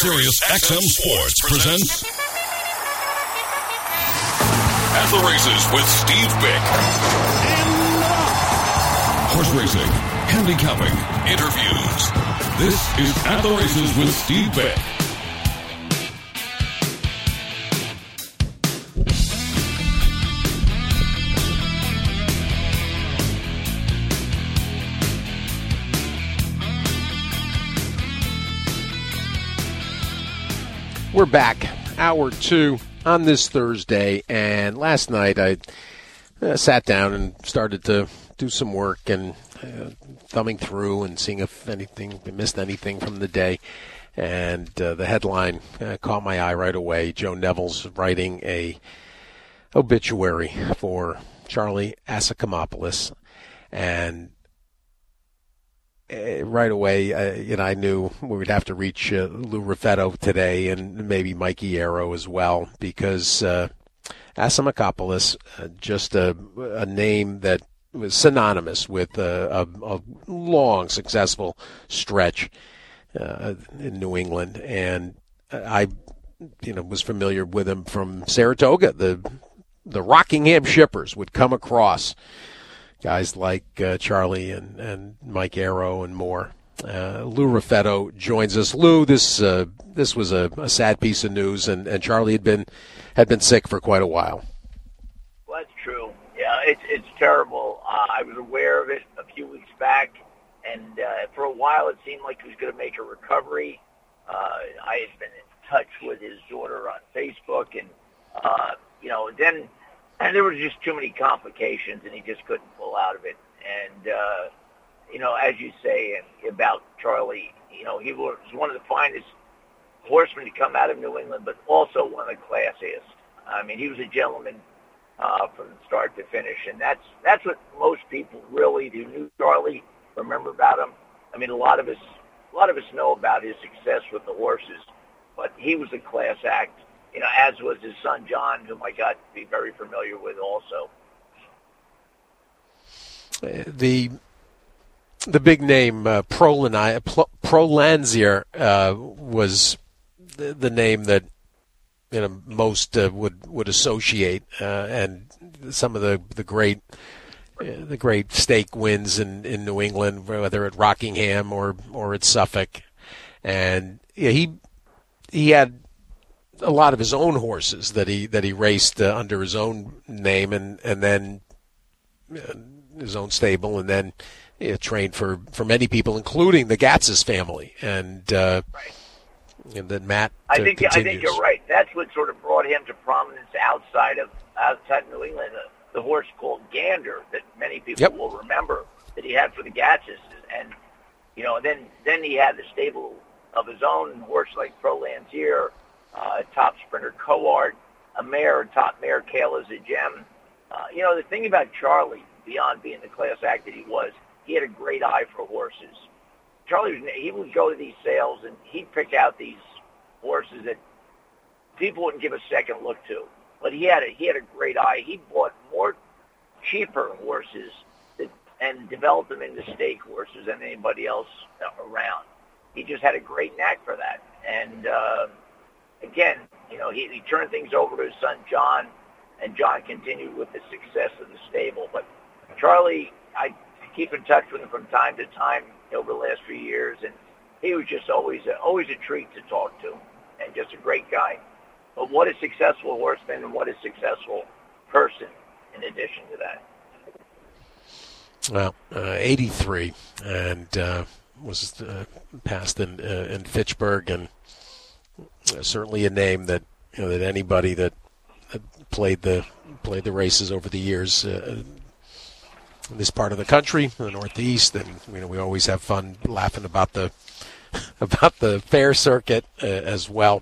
Sirius XM Sports presents At the Races with Steve Bick. Horse racing, handicapping, interviews. This is At the Races with Steve Bick. We're back, hour two on this Thursday, and last night I sat down and started to do some work and thumbing through and seeing if missed anything from the day. And the headline caught my eye right away. Joe Neville's writing a obituary for Charlie Asakamopoulos, and right away, I knew we would have to reach Lou Raffetto today and maybe Mikey Arrow as well, because Asamakopoulos, just a name that was synonymous with a long, successful stretch in New England. And I was familiar with him from Saratoga. The Rockingham Shippers would come across guys like Charlie and Mike Arrow and more. Lou Raffetto joins us. Lou, this was a sad piece of news, and Charlie had been sick for quite a while. Well, that's true. Yeah, it's terrible. I was aware of it a few weeks back, and for a while it seemed like he was going to make a recovery. I had been in touch with his daughter on Facebook, and then. And there was just too many complications, and he just couldn't pull out of it. And, as you say about Charlie, he was one of the finest horsemen to come out of New England, but also one of the classiest. I mean, he was a gentleman from start to finish, and that's what most people really who knew Charlie remember about him. I mean, a lot of us know about his success with the horses, but he was a class act. As was his son John, whom I got to be very familiar with also. The big name, Prolansier, was the name that most would associate, and some of the great stake wins in New England, whether at Rockingham or at Suffolk, and he had a lot of his own horses that he raced under his own name, and then his own stable, and then trained for many people, including the Gatz's family, and right. And then Matt. I think you're right. That's what sort of brought him to prominence outside New England. The horse called Gander that many people will remember that he had for the Gatz's, and then he had the stable of his own horse like Prolansier. Top sprinter Coart, a top mare Kayla's a gem. The thing about Charlie, beyond being the class act that he was, he had a great eye for horses. He would go to these sales and he'd pick out these horses that people wouldn't give a second look to. But he had a great eye. He bought more cheaper horses and developed them into stake horses than anybody else around. He just had a great knack for that. And again, he turned things over to his son John, and John continued with the success of the stable. But Charlie, I keep in touch with him from time to time over the last few years, and he was just always a treat to talk to, and just a great guy. But what a successful horseman, and what a successful person in addition to that. Well, 83, and was passed in Fitchburg, and certainly a name that that anybody that played the races over the years in this part of the country, the Northeast, and we always have fun laughing about the fair circuit as well.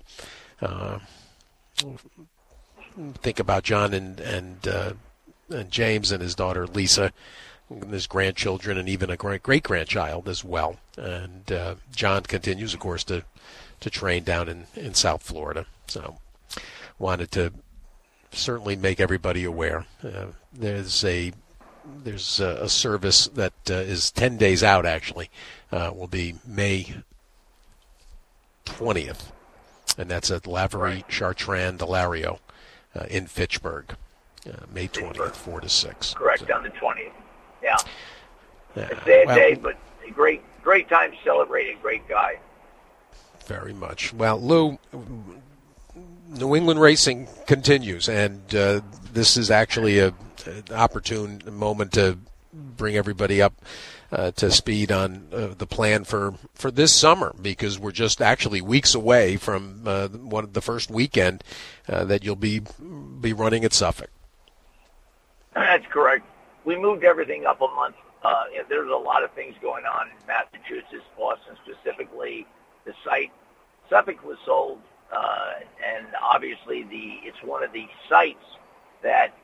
Think about John and James and his daughter Lisa, and his grandchildren, and even a great grandchild as well. And John continues, of course, to train down in South Florida. So wanted to certainly make everybody aware. There's a service that is 10 days out, actually. Will be May 20th and that's at Lavery Chartrand de Lario in Fitchburg, May 20th, 4 to 6. Correct, on the 20th. Yeah. Yeah. A sad day, but a great time celebrating. Great guy. Very much. Well, Lou, New England racing continues, and this is actually an opportune moment to bring everybody up to speed on the plan for this summer, because we're just actually weeks away from the first weekend that you'll be running at Suffolk. That's correct. We moved everything up a month. There's a lot of things going on in Massachusetts, Boston specifically. The site, Suffolk was sold, and obviously it's one of the sites that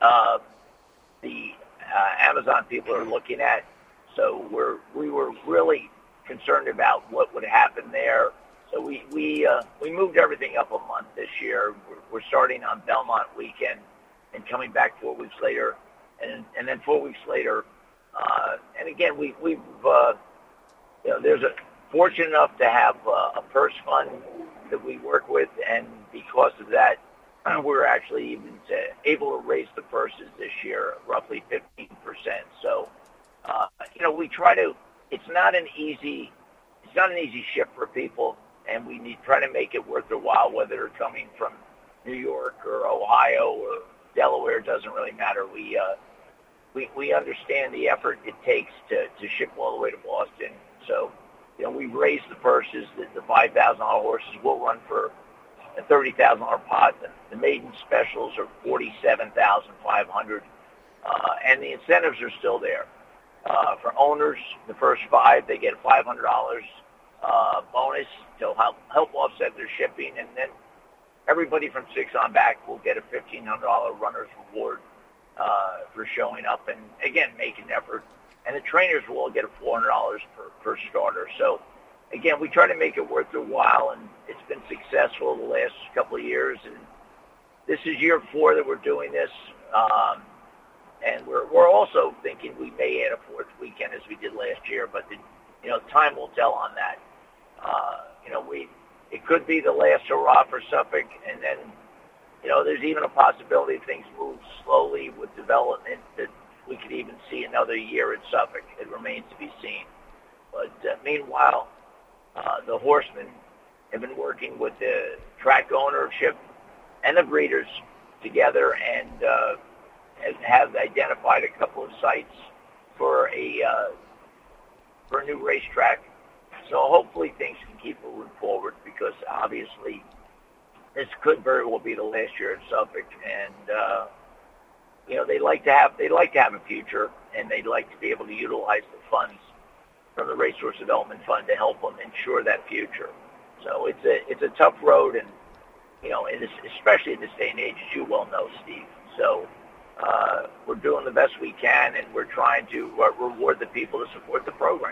the Amazon people are looking at. So we were really concerned about what would happen there. So we moved everything up a month this year. We're starting on Belmont weekend and coming back 4 weeks later, and then 4 weeks later. And again, we've there's a fortunate enough to have a purse fund that we work with, and because of that, we're actually even able to raise the purses this year roughly 15%. So, we try to. It's not an easy shift for people, and we try to make it worth their while, whether they're coming from New York or Ohio or Delaware. It doesn't really matter. We understand the effort it takes to ship all the way to Boston. So, we've raised the purses. The $5,000 horses will run for a $30,000 pot. The maiden specials are $47,500, and the incentives are still there. For owners, the first 5, they get $500 bonus to help offset their shipping, and then everybody from 6 on back will get a $1,500 runner's reward for showing up and, again, making an effort. And the trainers will all get a $400 per starter. So, again, we try to make it worth their while, and it's been successful the last couple of years. And this is year 4 that we're doing this. And we're also thinking we may add a 4th weekend as we did last year, but time will tell on that. It could be the last hurrah for Suffolk, and then there's even a possibility if things move slowly with development that we could even see another year at Suffolk. It remains to be seen. But meanwhile, the horsemen have been working with the track ownership and the breeders together, and have identified a couple of sites for a new racetrack. So hopefully things can keep moving forward, because obviously this could very well be the last year at Suffolk, and they like to have a future, and they'd like to be able to utilize the funds from the Racehorse Development Fund to help them ensure that future. So it's a tough road, and especially in this day and age, as you well know, Steve. So we're doing the best we can, and we're trying to reward the people to support the program.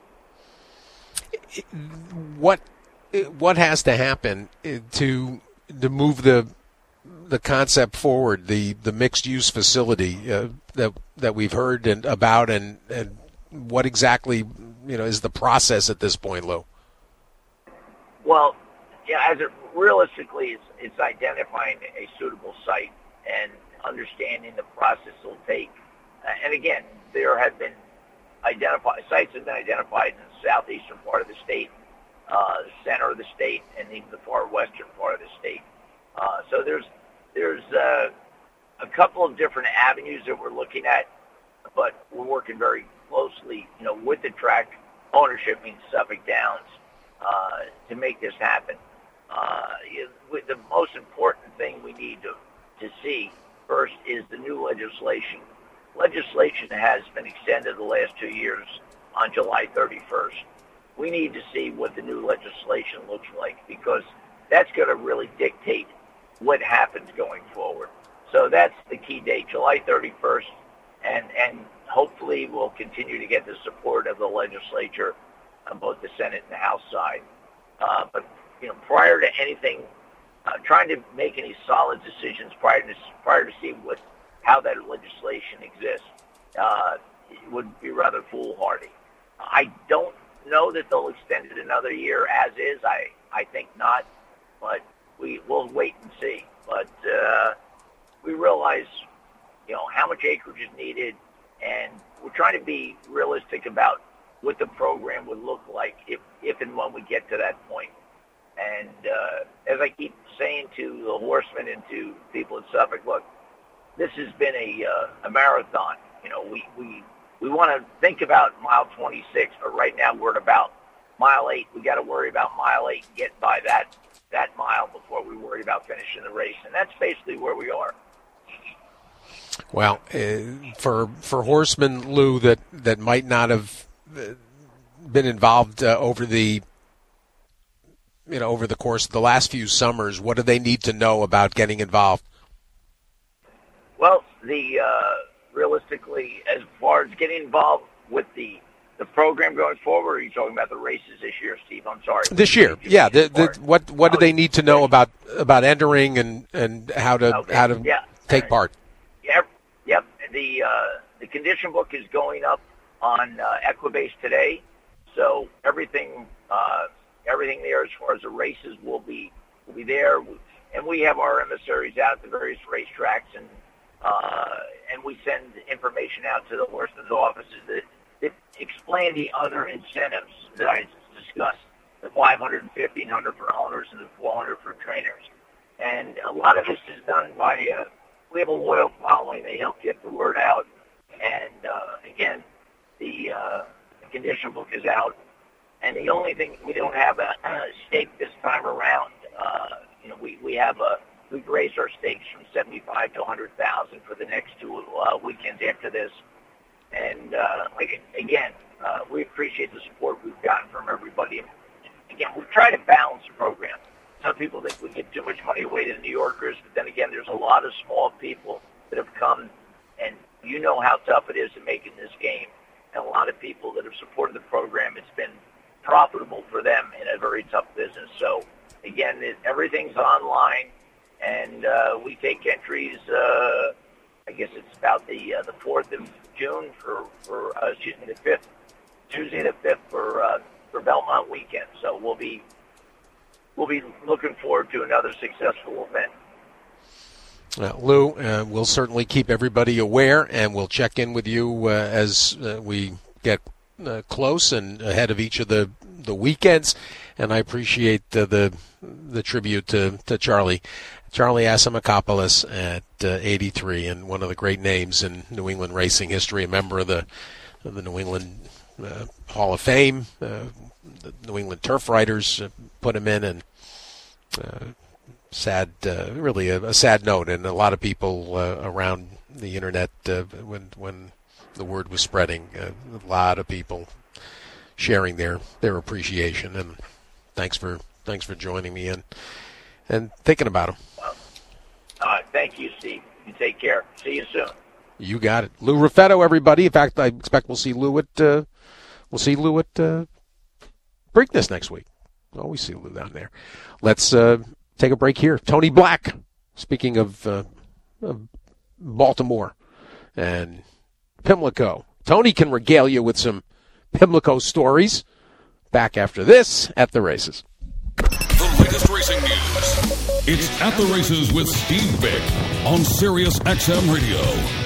What has to happen to move the concept forward, the mixed use facility that we've heard about, and what exactly is the process at this point, Lou? Well, as it realistically, it's identifying a suitable site and understanding the process it'll take. And again, there have been sites have been identified in the southeastern part of the state, the center of the state, and even the far western part of the state. So there's a couple of different avenues that we're looking at, but we're working very closely, with the track ownership, means Suffolk Downs, to make this happen. The most important thing we need to see first is the new legislation. Legislation has been extended the last 2 years on July 31st. We need to see what the new legislation looks like, because that's going to really dictate what happens going forward. So that's the key date, July 31st, and hopefully we'll continue to get the support of the legislature on both the Senate and the House side. But prior to anything, trying to make any solid decisions prior to see how that legislation exists would be rather foolhardy. I don't know that they'll extend it another year as is. I think not. But we'll wait and see. But we realize, how much acreage is needed, and we're trying to be realistic about what the program would look like if and when we get to that point. And as I keep saying to the horsemen and to people at Suffolk, look, this has been a marathon. We want to think about mile 26, but right now we're at about mile 8. We got to worry about mile 8 and get by that mile before we worry about finishing the race, and that's basically where we are. Well, for horsemen, Lou, that might not have been involved over the course of the last few summers, what do they need to know about getting involved? Well, realistically, as far as getting involved with the program going forward, or are you talking about the races this year, Steve? I'm sorry. This year, yeah. What do they need to know about entering and how to take part? Yep. The condition book is going up on Equibase today, so everything there as far as the races will be there, and we have our emissaries out at the various racetracks, and we send information out to the horsemen's offices that explain the other incentives that I discussed, the $500 and $1,500 for owners and the $400 for trainers. And a lot of this is done by, we have a loyal following. They help get the word out. And, again, the condition book is out. And the only thing, we don't have a stake this time around. We raised our stakes from $75,000 to $100,000 for the next 2 weekends after this. And we appreciate the support we've gotten from everybody. Again, we've tried to balance the program. Some people think we give too much money away to the New Yorkers, but then again, there's a lot of small people that have come, and you know how tough it is to make in this game. And a lot of people that have supported the program, it's been profitable for them in a very tough business. So, again, everything's online, and we take entries. I guess it's about the 4th of June the 5th, Tuesday the 5th for Belmont weekend. So we'll be looking forward to another successful event. Lou, we'll certainly keep everybody aware, and we'll check in with you as we get close and ahead of each of the weekends. And I appreciate the tribute to Charlie Asimakopoulos at 83, and one of the great names in New England racing history, a member of the New England Hall of Fame. The New England Turf Riders put him in, and really a sad note, and a lot of people around the internet when the word was spreading, a lot of people sharing their appreciation, and thanks for joining me and thinking about him. Thank you, Steve. You take care. See you soon. You got it, Lou Raffetto, everybody. In fact, I expect we'll see Lou at Preakness next week. Always see Lou down there. Let's take a break here. Tony Black, speaking of Baltimore and Pimlico. Tony can regale you with some Pimlico stories. Back after this at the races. The latest racing news. It's At the Races with Steve Bick on Sirius XM Radio.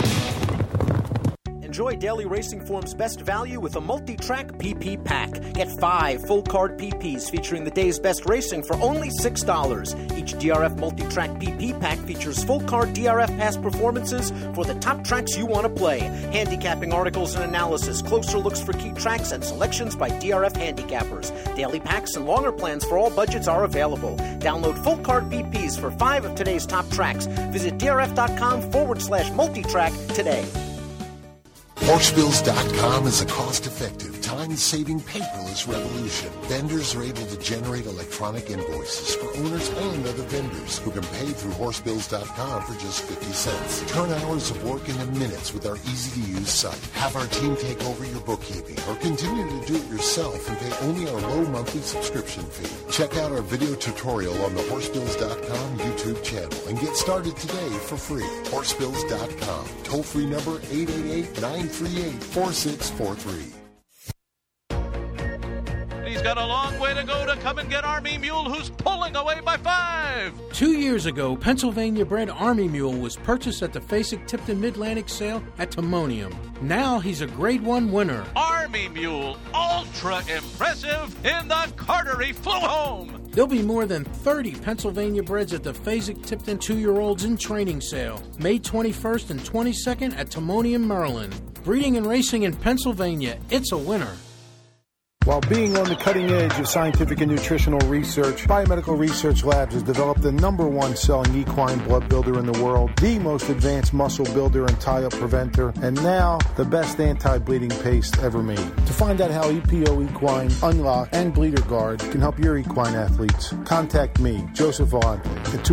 Enjoy Daily Racing Form's best value with a multi-track PP pack. Get 5 full-card PPs featuring the day's best racing for only $6. Each DRF multi-track PP pack features full-card DRF past performances for the top tracks you want to play. Handicapping articles and analysis, closer looks for key tracks, and selections by DRF handicappers. Daily packs and longer plans for all budgets are available. Download full-card PPs for 5 of today's top tracks. Visit drf.com/multitrack today. Horsebills.com is a cost-effective, time-saving, paperless revolution. Vendors are able to generate electronic invoices for owners and other vendors who can pay through Horsebills.com for just 50 cents. Turn hours of work into minutes with our easy-to-use site. Have our team take over your bookkeeping or continue to do it yourself and pay only our low monthly subscription fee. Check out our video tutorial on the Horsebills.com YouTube channel and get started today for free. Horsebills.com. Toll-free number 888-938-4643. Ladies He's got a long way to go to come and get Army Mule, who's pulling away by 5. 2 years ago, Pennsylvania-bred Army Mule was purchased at the Fasig-Tipton Mid-Atlantic sale at Timonium. Now he's a Grade 1 winner. Army Mule, ultra impressive in the Cartery flew home. There'll be more than 30 Pennsylvania breds at the Fasig-Tipton 2-year-olds in training sale, May 21st and 22nd at Timonium, Maryland. Breeding and racing in Pennsylvania, it's a winner. While being on the cutting edge of scientific and nutritional research, Biomedical Research Labs has developed the #1 selling equine blood builder in the world, the most advanced muscle builder and tie-up preventer, and now the best anti-bleeding paste ever made. To find out how EPO Equine, Unlock, and Bleeder Guard can help your equine athletes, contact me, Joseph Vaughn, at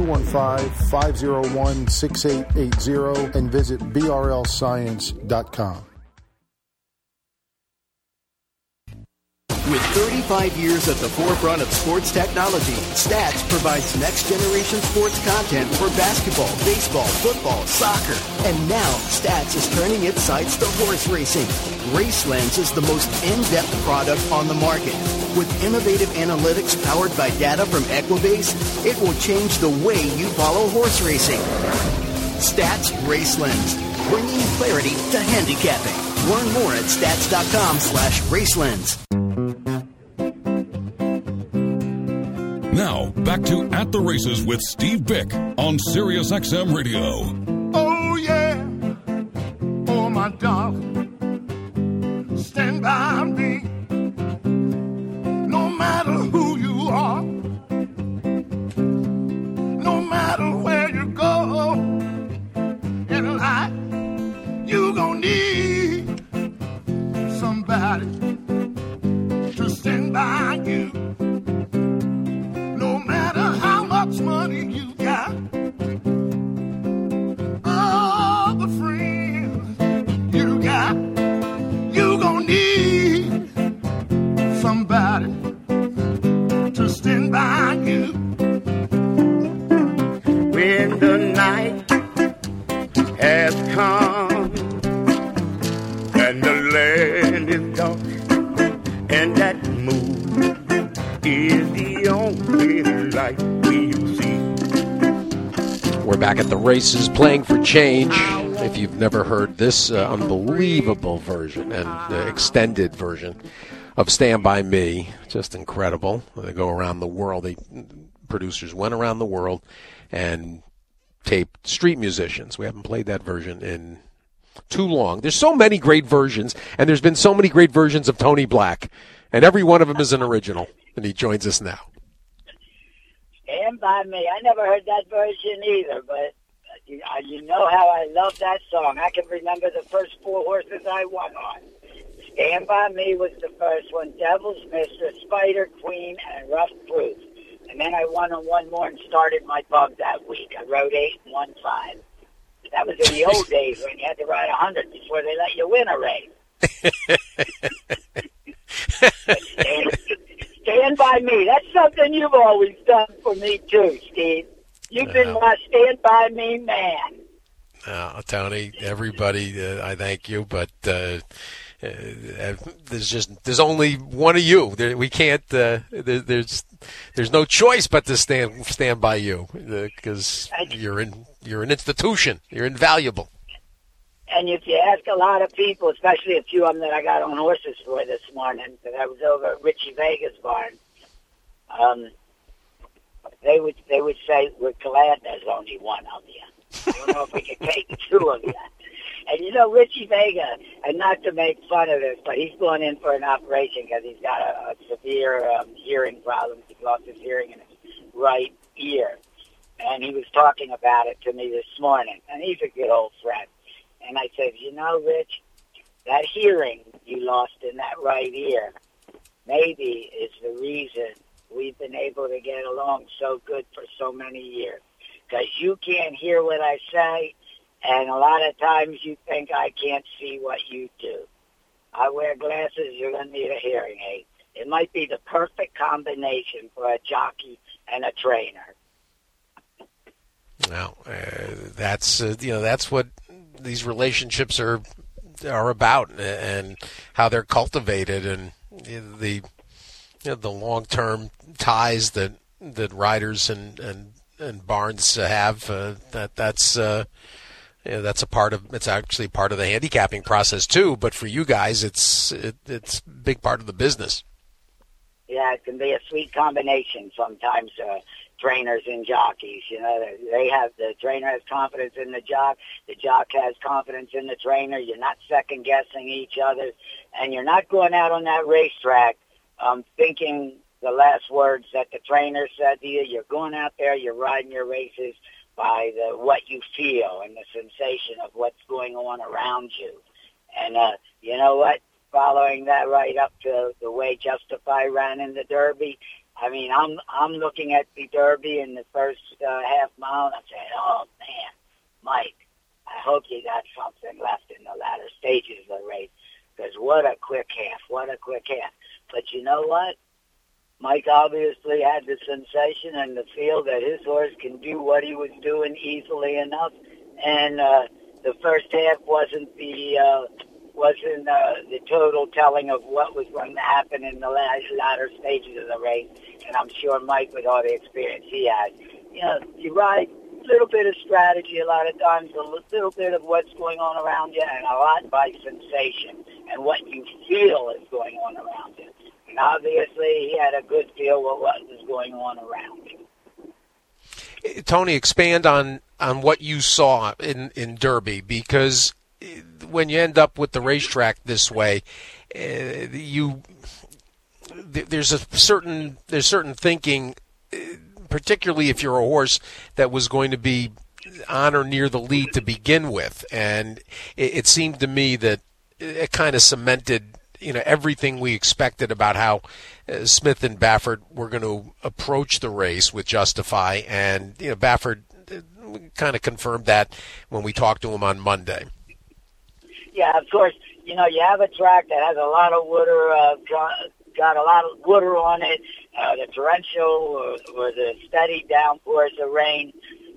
215-501-6880 and visit brlscience.com. With 35 years at the forefront of sports technology, Stats provides next-generation sports content for basketball, baseball, football, soccer. And now, Stats is turning its sights to horse racing. RaceLens is the most in-depth product on the market. With innovative analytics powered by data from Equibase, it will change the way you follow horse racing. Stats RaceLens, bringing clarity to handicapping. Learn more at stats.com/RaceLens. Now, back to At the Races with Steve Bick on Sirius XM Radio. Oh, yeah. Oh, my darling. Stand by me. No matter who you are. No matter where you go. In life, you gon' need somebody to stand by you. No matter how much money you got, all the friends you got, you gon' need somebody to stand by you. When the night has come and the land is dark and that moon is the only light we see. We're back at the races playing for change. If you've never heard this unbelievable version and extended version of Stand By Me, just incredible. They go around the world. Producers went around the world and taped street musicians. We haven't played that version in too long. There's so many great versions, and there's been so many great versions of Tony Black, and every one of them is an original, and he joins us now. Stand By Me. I never heard that version either, but you know how I love that song. I can remember the first 4 horses I won on. Stand By Me was the first one, Devil's Mistress, Spider Queen, and Rough Proof. And then I won on one more and started my bug that week. I rode 8 and won 5. That was in the old days when you had to ride 100 before they let you win a race. Stand By Me. That's something you've always done for me too, Steve. You've been my Stand By Me man. Tony, everybody, I thank you, but there's only one of you. We can't. There's no choice but to stand by you because you're an institution. You're invaluable. And if you ask a lot of people, especially a few of them that I got on horses for this morning, that I was over at Richie Vega's barn, they would say, we're glad there's only one of you. I don't know if we can take 2 of you. And you know, Richie Vega, and not to make fun of this, but he's going in for an operation because he's got a severe hearing problem. He lost his hearing in his right ear. And he was talking about it to me this morning. And he's a good old friend. And I said, you know, Rich, that hearing you lost in that right ear maybe is the reason we've been able to get along so good for so many years. Because you can't hear what I say, and a lot of times you think I can't see what you do. I wear glasses, you're going to need a hearing aid. It might be the perfect combination for a jockey and a trainer. Well, that's what these relationships are about, and how they're cultivated, and the the long-term ties that riders and barns have. That's a part of. It's actually part of the handicapping process too. But for you guys, it's a big part of the business. Yeah, it can be a sweet combination sometimes. Trainers and jockeys, the trainer has confidence in the jock has confidence in the trainer. You're not second guessing each other, and you're not going out on that racetrack thinking the last words that the trainer said to you. You're going out there, you're riding your races by what you feel and the sensation of what's going on around you. And you know what? Following that right up to the way Justify ran in the Derby, I mean, I'm looking at the Derby in the first half mile, and I'm saying, oh, man, Mike, I hope you got something left in the latter stages of the race, because what a quick half. But you know what? Mike obviously had the sensation and the feel that his horse can do what he was doing easily enough, and the first half wasn't the total telling of what was going to happen in the latter stages of the race. And I'm sure Mike, with all the experience he has, you ride a little bit of strategy a lot of times, a little bit of what's going on around you, and a lot by sensation and what you feel is going on around you. And obviously he had a good feel of what was going on around him. Tony, expand on what you saw in Derby, because when you end up with the racetrack this way, there's certain thinking, particularly if you're a horse that was going to be on or near the lead to begin with, and it seemed to me that it kind of cemented everything we expected about how Smith and Baffert were going to approach the race with Justify, and Baffert kind of confirmed that when we talked to him on Monday. Yeah, of course, you have a track that has a lot of water, got a lot of water on it, the torrential or the steady downpours of rain.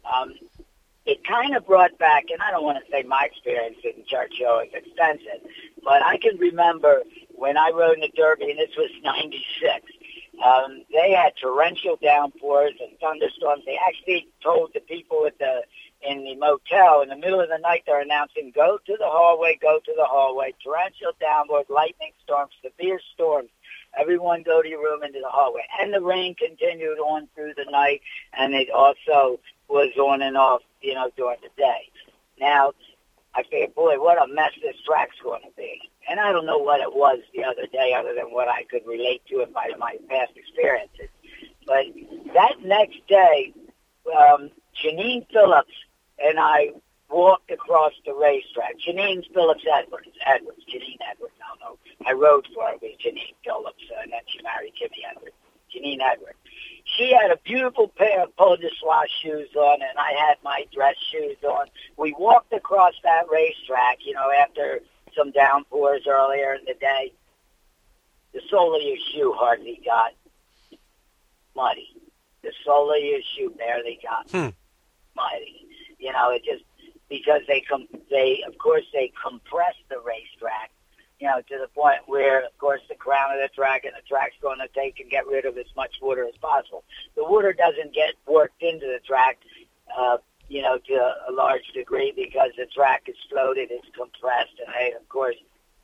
It kind of brought back, and I don't want to say my experience in Churchill is extensive, but I can remember when I rode in the Derby, and this was 96, they had torrential downpours and thunderstorms. They actually told the people in the motel in the middle of the night, they're announcing, go to the hallway, torrential downpours, lightning storms, severe storms. Everyone go to your room into the hallway. And the rain continued on through the night, and it also was on and off, during the day. Now, I figured, boy, what a mess this track's going to be. And I don't know what it was the other day other than what I could relate to it by my past experiences. But that next day, Janine Phillips and I walked across the racetrack. Janine Phillips Edwards. Janine Edwards, I don't know. I rode for her with Janine Phillips, and then she married Jimmy Edwards. Janine Edwards. She had a beautiful pair of Pau de Soie shoes on, and I had my dress shoes on. We walked across that racetrack, after some downpours earlier in the day. The sole of your shoe hardly got muddy. The sole of your shoe barely got muddy. It just, because they compressed the racetrack, to the point where, of course, the crown of the track and the track's going to take and get rid of as much water as possible. The water doesn't get worked into the track, to a large degree, because the track is floated, it's compressed, and of course,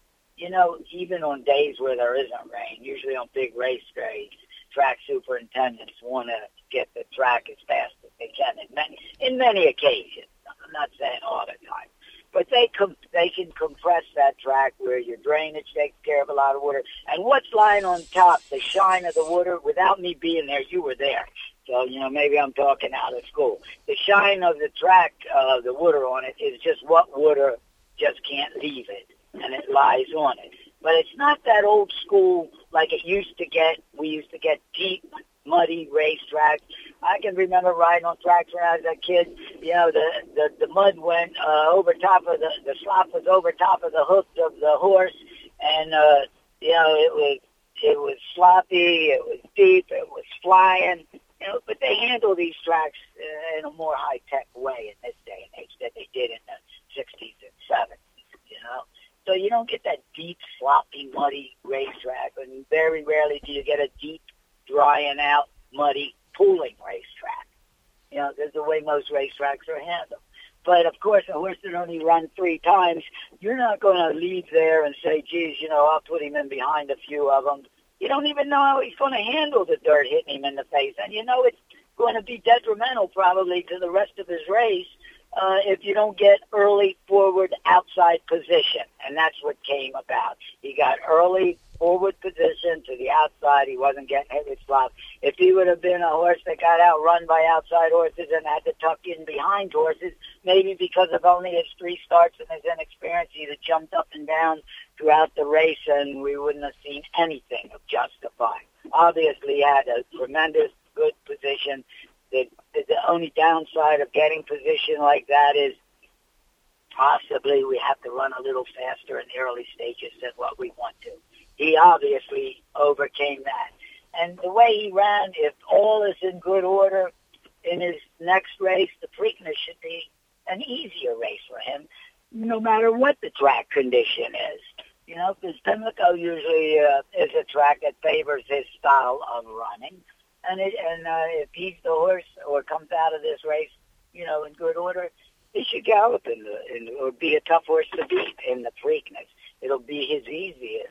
even on days where there isn't rain, usually on big race days, track superintendents want to get the track as fast as they can in many occasions. I'm not saying all the time. But they can compress that track where your drainage takes care of a lot of water. And what's lying on top, the shine of the water, without me being there, you were there. So, maybe I'm talking out of school. The shine of the track, the water on it, is just what water just can't leave it, and it lies on it. But it's not that old school like it used to get. We used to get deep, muddy racetracks. I can remember riding on tracks when I was a kid. The mud went over top of the slop was over top of the hoof of the horse, and it was sloppy, it was deep, it was flying. But they handle these tracks in a more high tech way in this day and age than they did in the 60s and 70s. So you don't get that deep, sloppy, muddy racetrack, and very rarely do you get a deep, drying out, muddy, pooling racetrack. You know, that's the way most racetracks are handled. But, of course, a horse that only run 3 times, you're not going to leave there and say, geez, you know, I'll put him in behind a few of them. You don't even know how he's going to handle the dirt hitting him in the face. And you know it's going to be detrimental probably to the rest of his race if you don't get early forward outside position. And that's what came about. He got early forward position to the outside. He wasn't getting hit with slop. If he would have been a horse that got outrun by outside horses and had to tuck in behind horses, maybe because of only his 3 starts and his inexperience, he'd have jumped up and down throughout the race and we wouldn't have seen anything of Justify. Obviously, he had a tremendous good position. The only downside of getting position like that is possibly we have to run a little faster in the early stages than what we want to. He obviously overcame that. And the way he ran, if all is in good order in his next race, the Preakness should be an easier race for him, no matter what the track condition is. You know, because Pimlico usually is a track that favors his style of running. And if he's the horse or comes out of this race, you know, in good order, he should gallop or be a tough horse to beat in the Preakness. It'll be his easiest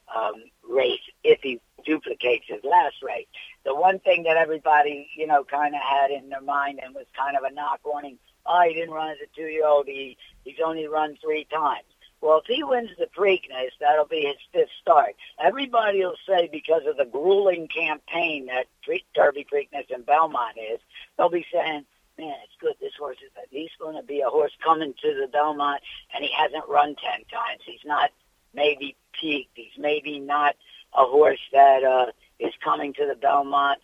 race if he duplicates his last race. The one thing that everybody, you know, kind of had in their mind and was kind of a knock on him, he didn't run as a 2-year-old. He's only run 3 times. Well, if he wins the Preakness, that'll be his 5th start. Everybody will say because of the grueling campaign that Derby, Preakness, and Belmont is, they'll be saying, man, it's good. This horse is at least going to be a horse coming to the Belmont, and he hasn't run 10 times. He's not maybe peaked. He's maybe not a horse that is coming to the Belmont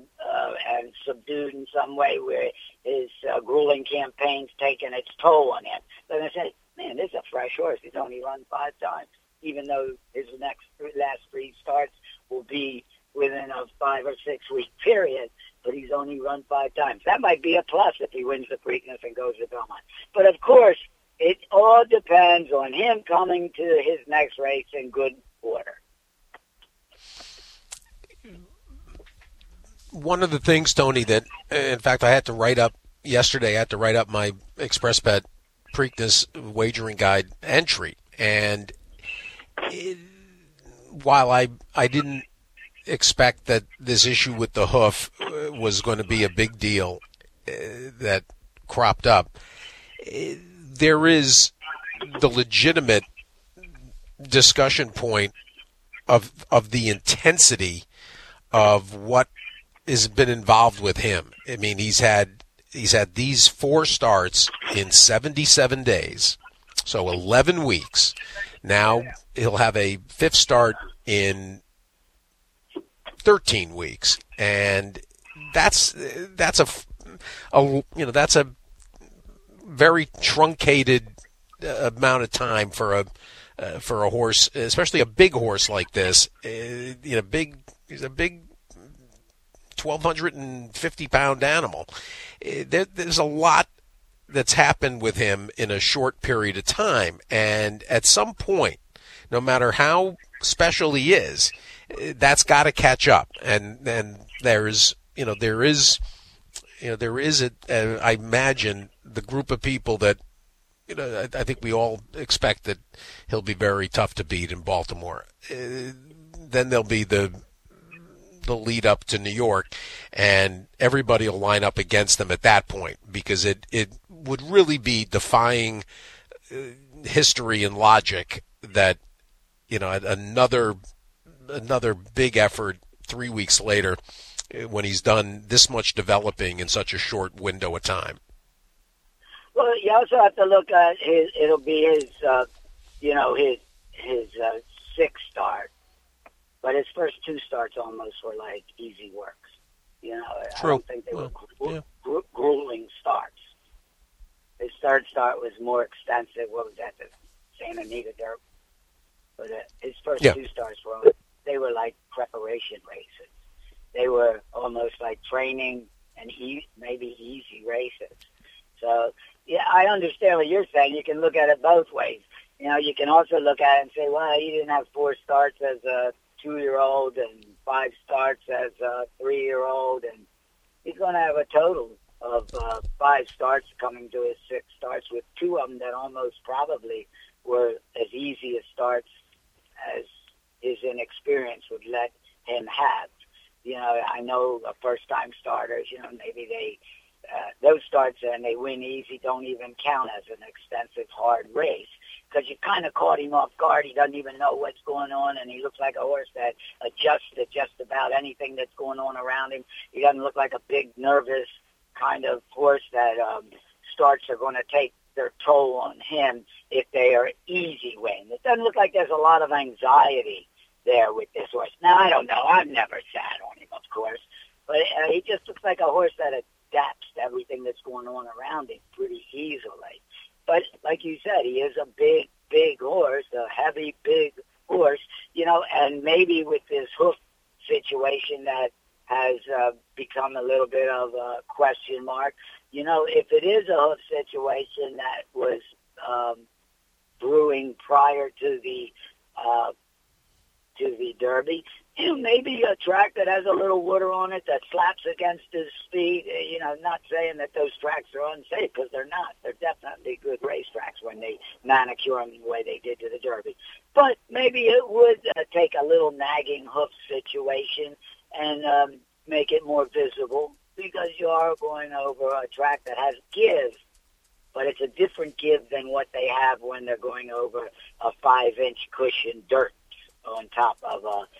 and subdued in some way where his grueling campaign's taken its toll on him. But I say, man, this is a fresh horse. He's only run 5 times, even though his last 3 starts will be within a 5 or 6 week period, but he's only run 5 times. That might be a plus if he wins the Preakness and goes to Belmont. But, of course, it all depends on him coming to his next race in good order. One of the things, Tony, that, in fact, I had to write up yesterday, my ExpressBet Preakness wagering guide entry. And while I didn't expect that this issue with the hoof was going to be a big deal that cropped up, there is the legitimate discussion point of the intensity of what has been involved with him. I mean, he's had these 4 starts in 77 days, so 11 weeks. Now he'll have a 5th start in 13 weeks, and that's a very truncated amount of time for a horse, especially a big horse like this. He's a big 1,250-pound animal. There's a lot that's happened with him in a short period of time, and at some point, no matter how special he is, that's got to catch up. And there is I imagine the group of people that, I think we all expect that he'll be very tough to beat in Baltimore. Then there'll be the lead up to New York, and everybody will line up against them at that point, because it would really be defying history and logic that, another big effort 3 weeks later, when he's done this much developing in such a short window of time. Well, you also have to look at it'll be his 6th start. But his first 2 starts almost were like easy works. True. I don't think they were grueling starts. His 3rd start was more extensive. What was that? The Santa Anita Derby. But his first 2 starts were like preparation races. They were almost like training and maybe easy races. So, yeah, I understand what you're saying. You can look at it both ways. You can also look at it and say, well, he didn't have 4 starts as a 2-year-old and 5 starts as a 3-year-old, and he's going to have a total of 5 starts coming to his 6 starts, with 2 of them that almost probably were as easy as starts as his inexperience would let him have. I know first-time starters, maybe they those starts and they win easy don't even count as an extensive, hard race, because you kind of caught him off guard. He doesn't even know what's going on, and he looks like a horse that adjusts to just about anything that's going on around him. He doesn't look like a big, nervous kind of horse that starts are going to take their toll on him if they are easy win. It doesn't look like there's a lot of anxiety there with this horse. Now, I don't know. I've never sat on him, of course, but he just looks like a horse that adapts to everything that's going on around him pretty easily. But like you said, he is a big, big horse, a heavy, big horse, and maybe with this hoof situation that has become a little bit of a question mark. If it is a hoof situation that was brewing prior to the Derby, maybe a track that has a little water on it that slaps against his speed. Not saying that those tracks are unsafe, because they're not. They're definitely good race tracks when they manicure them the way they did to the Derby. But maybe it would take a little nagging hoof situation and make it more visible, because you are going over a track that has give, but it's a different give than what they have when they're going over a 5-inch cushion dirt on top of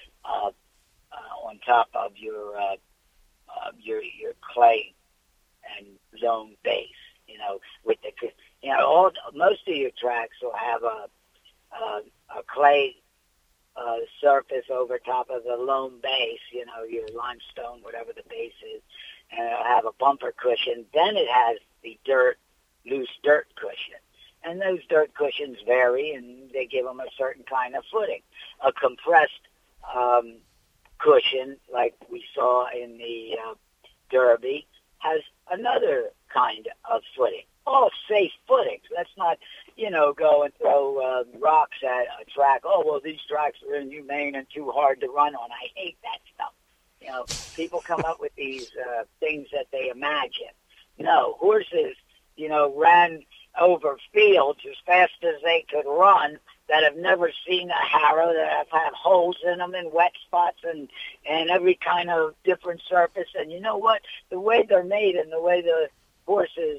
your clay and zone base. With most of your tracks will have a clay surface over top of the loam base, your limestone, whatever the base is, and it'll have a bumper cushion. Then it has the loose dirt cushion. And those dirt cushions vary, and they give them a certain kind of footing. A compressed cushion, like we saw in the Derby, has another kind of footing. All safe footings. Let's not, go and throw rocks at a track. Oh, well, these tracks are inhumane and too hard to run on. I hate that stuff. People come up with these things that they imagine. No, horses, ran over fields as fast as they could run, that have never seen a harrow, that have had holes in them and wet spots and every kind of different surface. And you know what? The way they're made and the way the horses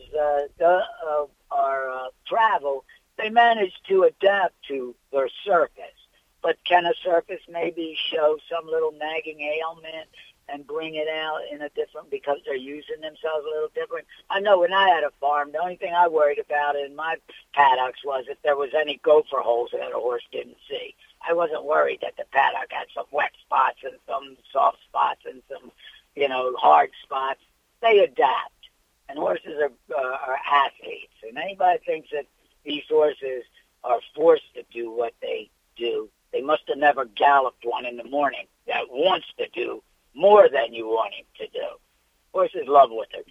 travel, they manage to adapt to their surface. But can a surface maybe show some little nagging ailment and bring it out in a different, because they're using themselves a little different? I know when I had a farm, the only thing I worried about in my paddocks was if there was any gopher holes that a horse didn't see. I wasn't worried that the paddock had some wet spots and some soft spots and some, hard spots. They adapt, and horses are athletes. And anybody thinks that these horses are forced to do what they do, they must have never galloped one in the morning that wants to do more than you want him to do. Horses love what they're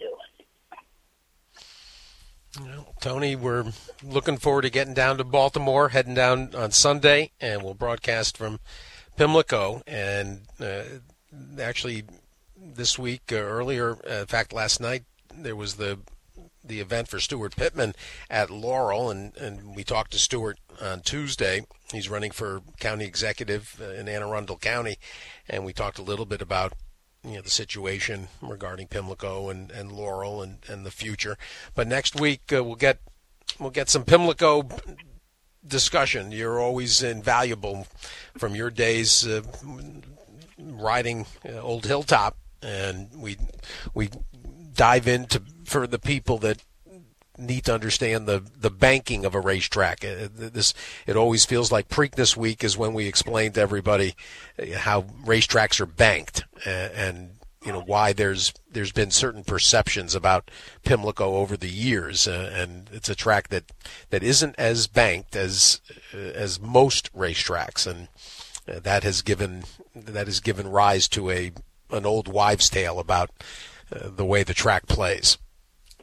doing. Well, Tony, we're looking forward to getting down to Baltimore, heading down on Sunday, and we'll broadcast from Pimlico. And actually, this week, earlier, in fact, last night, there was the event for Stuart Pittman at Laurel, and we talked to Stuart on Tuesday. He's running for county executive in Anne Arundel County, and we talked a little bit about the situation regarding Pimlico and Laurel and the future. But next week we'll get some Pimlico discussion. You're always invaluable from your days riding Old Hilltop, and we dive into, for the people that need to understand the banking of a racetrack. It always feels like Preakness Week is when we explain to everybody how racetracks are banked, and why there's been certain perceptions about Pimlico over the years, and it's a track that isn't as banked as most racetracks, and that has given rise to an old wives' tale about the way the track plays.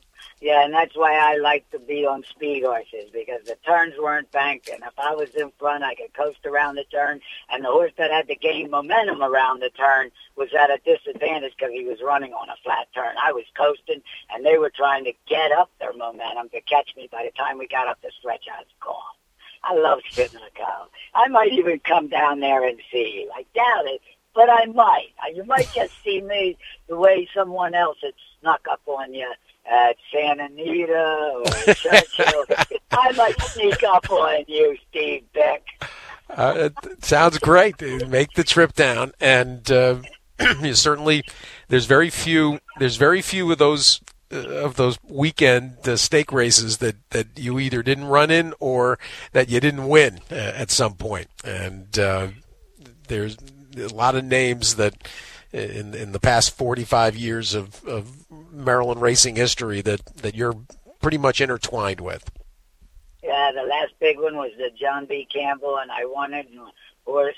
Yeah, and that's why I like to be on speed horses, because the turns weren't banked, and if I was in front, I could coast around the turn, and the horse that had to gain momentum around the turn was at a disadvantage because he was running on a flat turn. I was coasting, and they were trying to get up their momentum to catch me. By the time we got up the stretch, I was gone. I love Pimlico. I might even come down there and see you. I doubt it, but I might. You might just see me the way someone else had snuck up on you at Santa Anita or Churchill. I might sneak up on you, Steve Beck. It sounds great. Make the trip down, and you certainly there's very few of those weekend stake races that you either didn't run in or that you didn't win at some point. And there's a lot of names that in the past 45 years of Maryland racing history that you're pretty much intertwined with. Yeah, the last big one was the John B. Campbell, and I won it. And of course,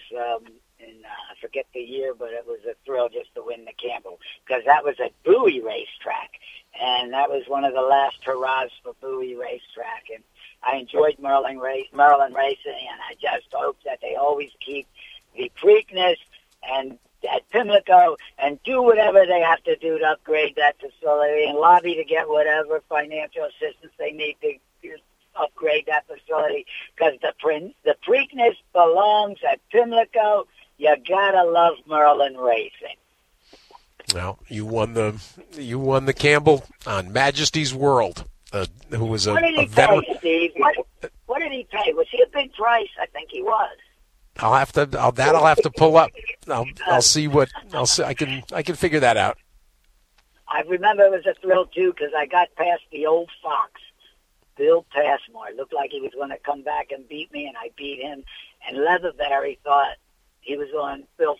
I forget the year, but it was a thrill just to win the Campbell, because that was a Bowie racetrack, and that was one of the last hurrahs for Bowie racetrack. And I enjoyed Maryland racing, and I just hope that they always keep the Preakness and at Pimlico and do whatever they have to do to upgrade that facility and lobby to get whatever financial assistance they need to upgrade that facility, because the Preakness belongs at Pimlico. You gotta love Maryland racing. Well, you won the Campbell on Majesty's World, who was a veteran. Pay, Steve? What did he pay? Was he a big price? I think he was. I'll have to pull up. I'll see what I can figure that out. I remember it was a thrill too, because I got past the old fox, Bill Passmore. It looked like he was going to come back and beat me, and I beat him. And Leatherberry thought he was on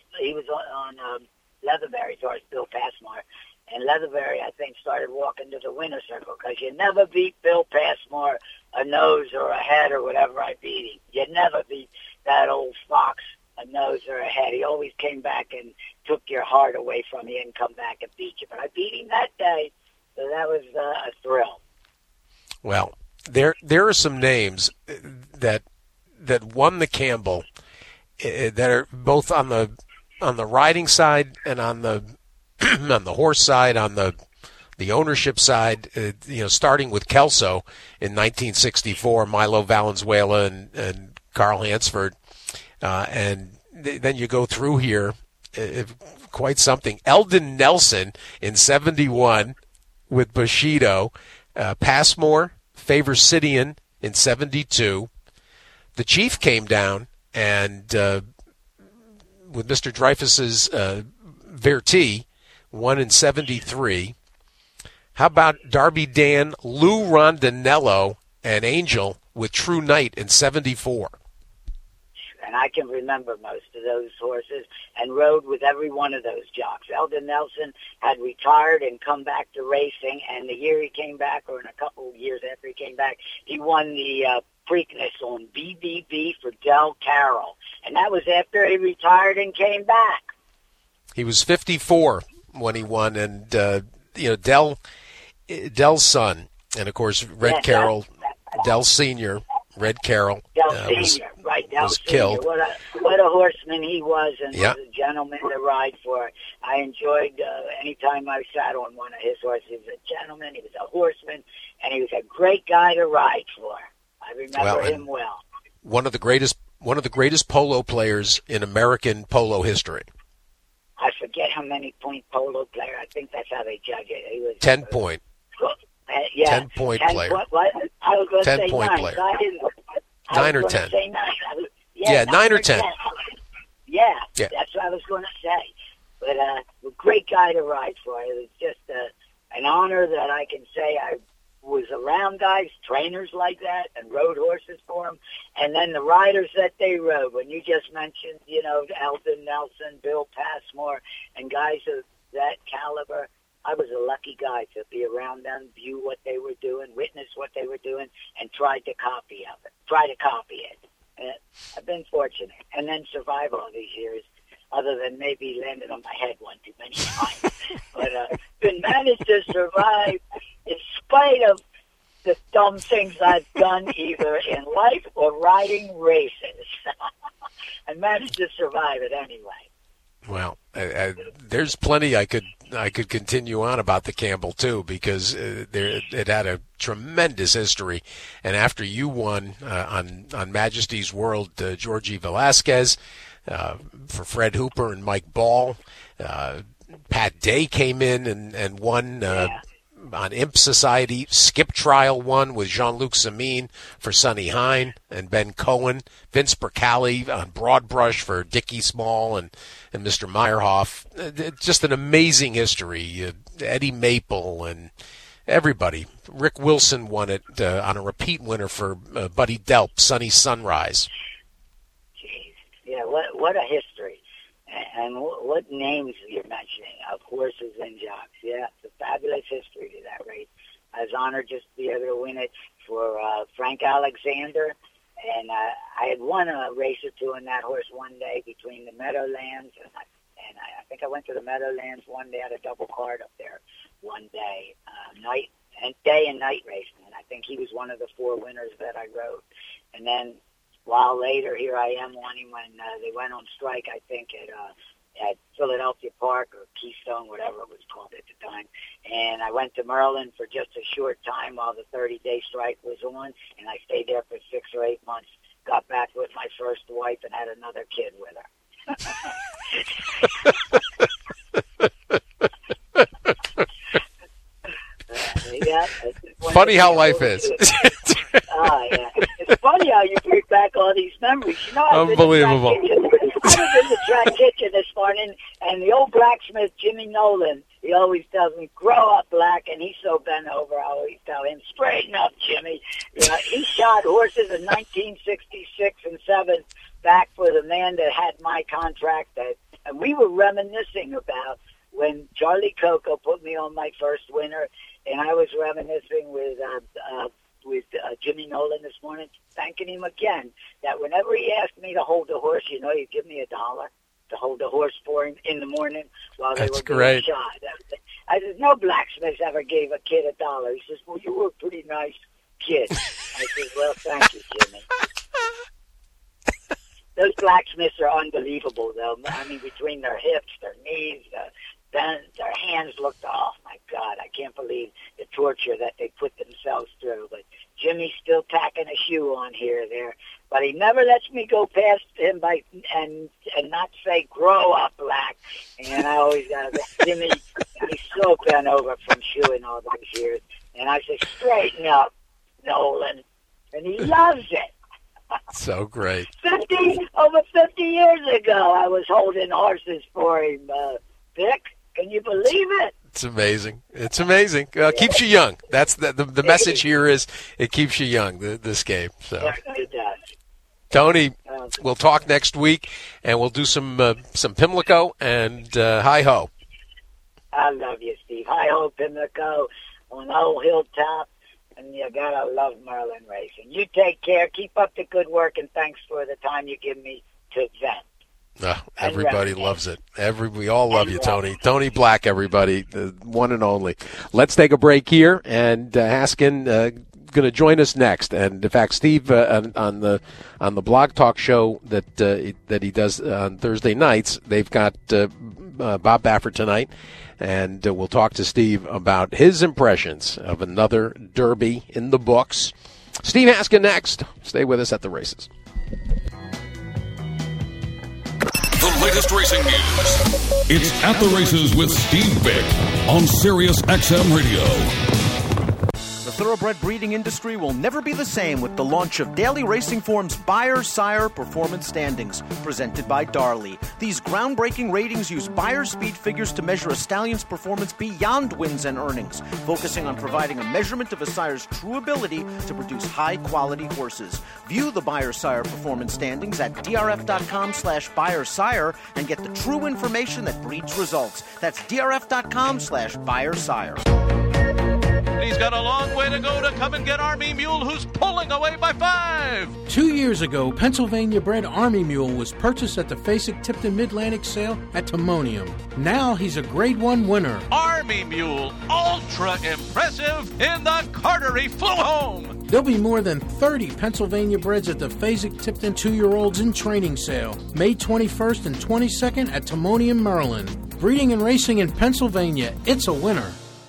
Leatherberry's horse, Bill Passmore. And Leatherberry, I think, started walking to the winner's circle, because you never beat Bill Passmore a nose or a head or whatever I beat him. You never beat that old fox a nose or a head. He always came back and took your heart away from you and come back and beat you. But I beat him that day, so that was a thrill. Well, there are some names that won the Campbell that are both on the riding side and on the on the horse side, on the ownership side. Starting with Kelso in 1964, Milo Valenzuela and Carl Hansford, and then you go through here, quite something. Eldon Nelson in 71 with Bushido, Passmore, Favorsidian in 72. The Chief came down and with Mr. Dreyfus's Verti, won in 73. How about Darby Dan, Lou Rondinello, and Angel with True Night in 74? And I can remember most of those horses and rode with every one of those jocks. Eldon Nelson had retired and come back to racing, and the year he came back, or in a couple of years after he came back, he won the Preakness on BBB for Del Carroll. And that was after he retired and came back. He was 54 when he won, and Del's son, and of course Red Carroll, Del Sr., Red Carroll, Del Sr., right? Del was Sr. killed. What a horseman he was, and was a gentleman to ride for. I enjoyed any time I sat on one of his horses. He was a gentleman, he was a horseman, and he was a great guy to ride for. I remember him well. One of the greatest polo players in American polo history. I forget how many point polo player. I think that's how they judge it. He was 10 point. 10-point player. What? I was going to say 10-point 9. player. So 9 or 10. Say 9. 9 or 10. Yeah, that's what I was going to say. But a great guy to ride for. It was just an honor that I can say I was around guys, trainers like that, and rode horses for them. And then the riders that they rode. When you just mentioned, Eldon Nelson, Bill Passmore, and guys of that caliber, I was a lucky guy to be around them, view what they were doing, witness what they were doing, and try to copy it. And I've been fortunate. And then survive all these years, other than maybe landing on my head one too many times. But been managed to survive in spite of dumb things I've done either in life or riding races. I managed to survive it anyway. Well, there's plenty I could continue on about the Campbell too, because it had a tremendous history. And after you won on Majesty's World, Georgie Velasquez, for Fred Hooper and Mike Ball, Pat Day came in and won. On Imp Society, Skip Trial won with Jean-Luc Samine for Sonny Hine and Ben Cohen, Vince Bercali on Broad Brush for Dickie Small and Mr. Meyerhoff. Just an amazing history. Eddie Maple and everybody. Rick Wilson won it on a repeat winner for Buddy Delp, Sunny Sunrise. Jeez. Yeah, what a history. And what names you're mentioning of horses and jocks. Yeah, it's a fabulous history to that race. I was honored just to be able to win it for Frank Alexander. And I had won a race or two in that horse one day between the Meadowlands. And I think I went to the Meadowlands one day. I had a double card up there one day, day and night racing. And I think he was one of the 4 winners that I rode. And then while later, here I am wanting when they went on strike, I think, at Philadelphia Park or Keystone, whatever it was called at the time. And I went to Maryland for just a short time while the 30-day strike was on, and I stayed there for 6 or 8 months, got back with my first wife, and had another kid with her. Yeah, funny how life is. Yeah. It's funny how you bring back all these memories. You know, unbelievable. I was in the track kitchen this morning, and the old blacksmith, Jimmy Nolan, he always tells me, grow up, Black, and he's so bent over, I always tell him, straighten up, Jimmy. You know, he shot horses in 1966 and 7 back for the man that had my contract, and we were reminiscing about when Charlie Coco put me on my first winner, and I was reminiscing with Jimmy Nolan this morning, thanking him again that whenever he asked me to hold the horse, you know, he'd give me $1 to hold the horse for him in the morning while they were being shot. I said, no blacksmith ever gave a kid $1. He says, well, you were a pretty nice kid. I said, well, thank you, Jimmy. Those blacksmiths are unbelievable, though. I mean, between their hips, their knees, then their hands looked off. My God, I can't believe the torture that they put themselves through. But Jimmy's still tacking a shoe on here or there. But he never lets me go past him and not say, grow up, Black. And I always got to Jimmy, he's so bent over from shoeing all those years. And I say, straighten up, Nolan. And he loves it. So great. Over 50 years ago, I was holding horses for him, Vic. Can you believe it? It's amazing. It's amazing. Keeps you young. That's the message here is it keeps you young, this game. So. Yeah, it does. Tony, we'll talk next week, and we'll do some Pimlico and hi-ho. I love you, Steve. Hi-ho, Pimlico on Old Hilltop, and you got to love Maryland racing. You take care. Keep up the good work, and thanks for the time you give me to vent. Everybody loves it. We all love you, Tony. Tony Black, everybody, the one and only. Let's take a break here, and Haskin going to join us next. And in fact, Steve on the Blog Talk show that he does on Thursday nights, they've got Bob Baffert tonight, and we'll talk to Steve about his impressions of another Derby in the books. Steve Haskin next. Stay with us at the races. The latest racing news. It's At the Races with Steve Bick on Sirius XM Radio. The thoroughbred breeding industry will never be the same with the launch of Daily Racing Form's Beyer-Sire Performance Standings, presented by Darley. These groundbreaking ratings use Beyer speed figures to measure a stallion's performance beyond wins and earnings, focusing on providing a measurement of a sire's true ability to produce high-quality horses. View the Beyer-Sire Performance Standings at drf.com/Beyer-Sire and get the true information that breeds results. That's drf.com/Beyer-Sire. He's got a long way to to go to come and get Army Mule, who's pulling away by 5. 2 years ago, Pennsylvania-bred Army Mule was purchased at the Fasig-Tipton Mid-Atlantic sale at Timonium. Now he's a Grade 1 winner. Army Mule, ultra impressive in the Cartery, flew home. There'll be more than 30 Pennsylvania breds at the Fasig-Tipton 2-year-olds in training sale, May 21st and 22nd at Timonium, Maryland. Breeding and racing in Pennsylvania, it's a winner.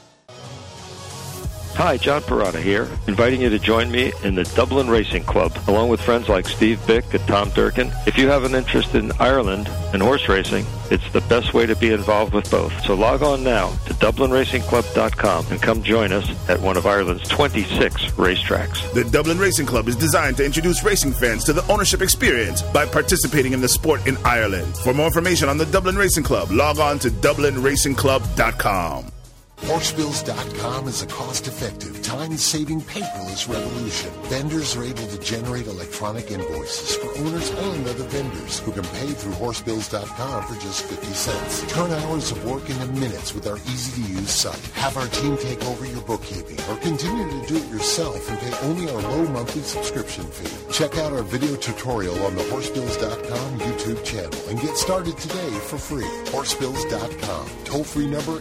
Hi, John Parada here, inviting you to join me in the Dublin Racing Club, along with friends like Steve Bick and Tom Durkin. If you have an interest in Ireland and horse racing, it's the best way to be involved with both. So log on now to DublinRacingClub.com and come join us at one of Ireland's 26 racetracks. The Dublin Racing Club is designed to introduce racing fans to the ownership experience by participating in the sport in Ireland. For more information on the Dublin Racing Club, log on to DublinRacingClub.com. Horsebills.com is a cost-effective, time-saving paperless revolution. Vendors are able to generate electronic invoices for owners and other vendors who can pay through Horsebills.com for just 50 cents. Turn hours of work into minutes with our easy-to-use site. Have our team take over your bookkeeping or continue to do it yourself and pay only our low monthly subscription fee. Check out our video tutorial on the Horsebills.com YouTube channel and get started today for free. Horsebills.com. Toll-free number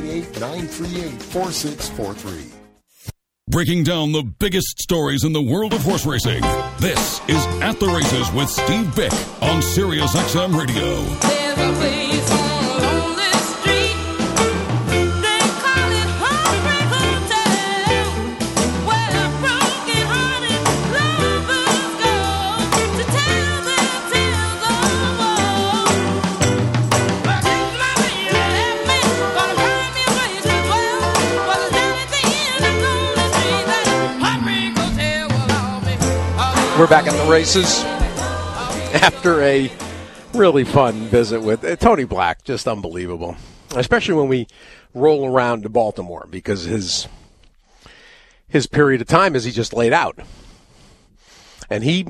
888-938-4643. Breaking down the biggest stories in the world of horse racing. This is At the Races with Steve Bick on Sirius XM Radio. There's a place on a lonely street. They call it Heartbreak Hotel, where broken-hearted lovers go to tell their tales of woe. Take my baby, let me, gonna find me a place to dwell. Well, it's down at the end of Lonely Street that Heartbreak Hotel will always be. We're back at the races after a really fun visit with Tony Black. Just unbelievable, especially when we roll around to Baltimore, because his period of time is he just laid out, and he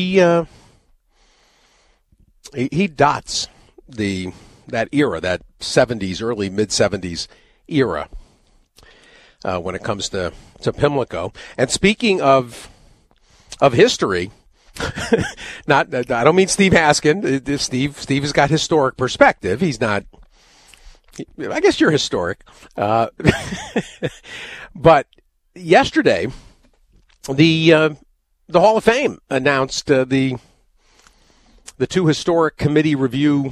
dots that era, that 70s, early mid 70s era when it comes to Pimlico. And speaking of history. I don't mean Steve Haskin. Steve has got historic perspective. He's not. I guess you're historic. But yesterday, the Hall of Fame announced the two historic committee review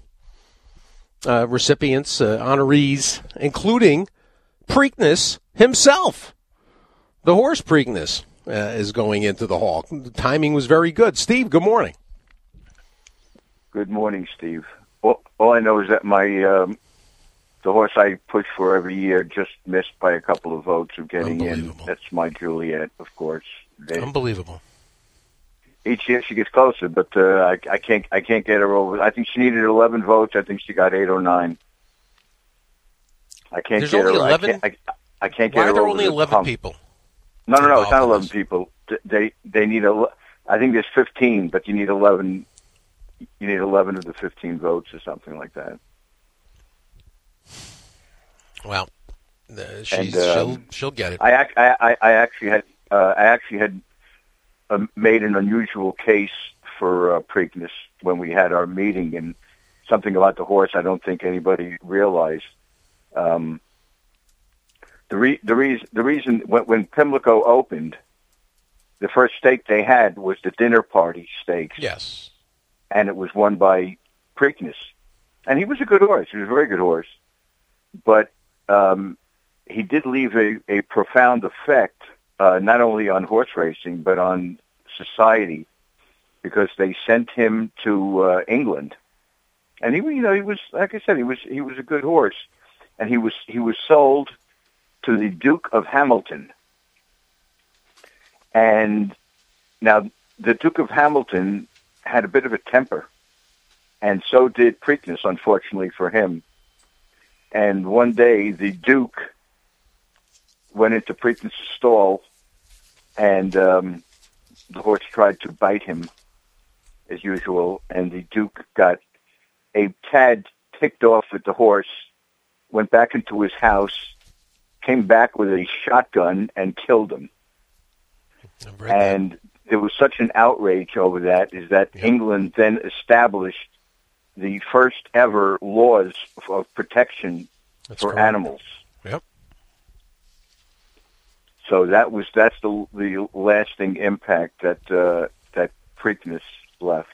recipients, honorees, including Preakness himself, the horse Preakness. Is going into the hall. The timing was very good. Steve, good morning. Good morning, Steve. All I know is that my the horse I push for every year just missed by a couple of votes of getting in. That's my Juliet, of course. Unbelievable. Each year she gets closer, but I can't get her over. I think she needed 11 votes. I think she got 8 or 9. I can't There's get only her. 11? I can't get Why her are there over only the 11 hump. people? No, it's not 11 people. They need I think there's 15, but you need 11. You need 11 of the 15 votes or something like that. Well, she'll get it. I actually had made an unusual case for Preakness when we had our meeting, and something about the horse I don't think anybody realized. The reason when Pimlico opened, the first stake they had was the dinner party stakes. Yes. And it was won by Preakness. And he was a good horse. He was a very good horse. But he did leave a profound effect, not only on horse racing, but on society, because they sent him to England. And he was, like I said, he was a good horse. And he was sold to the Duke of Hamilton. And now the Duke of Hamilton had a bit of a temper, and so did Preakness, unfortunately for him. And one day the Duke went into Preakness' stall, and the horse tried to bite him, as usual, and the Duke got a tad ticked off with the horse, went back into his house, came back with a shotgun and killed him. And there was such an outrage over that, is that England then established the first ever laws of protection for animals. Yep. So that's the lasting impact that that Preakness left.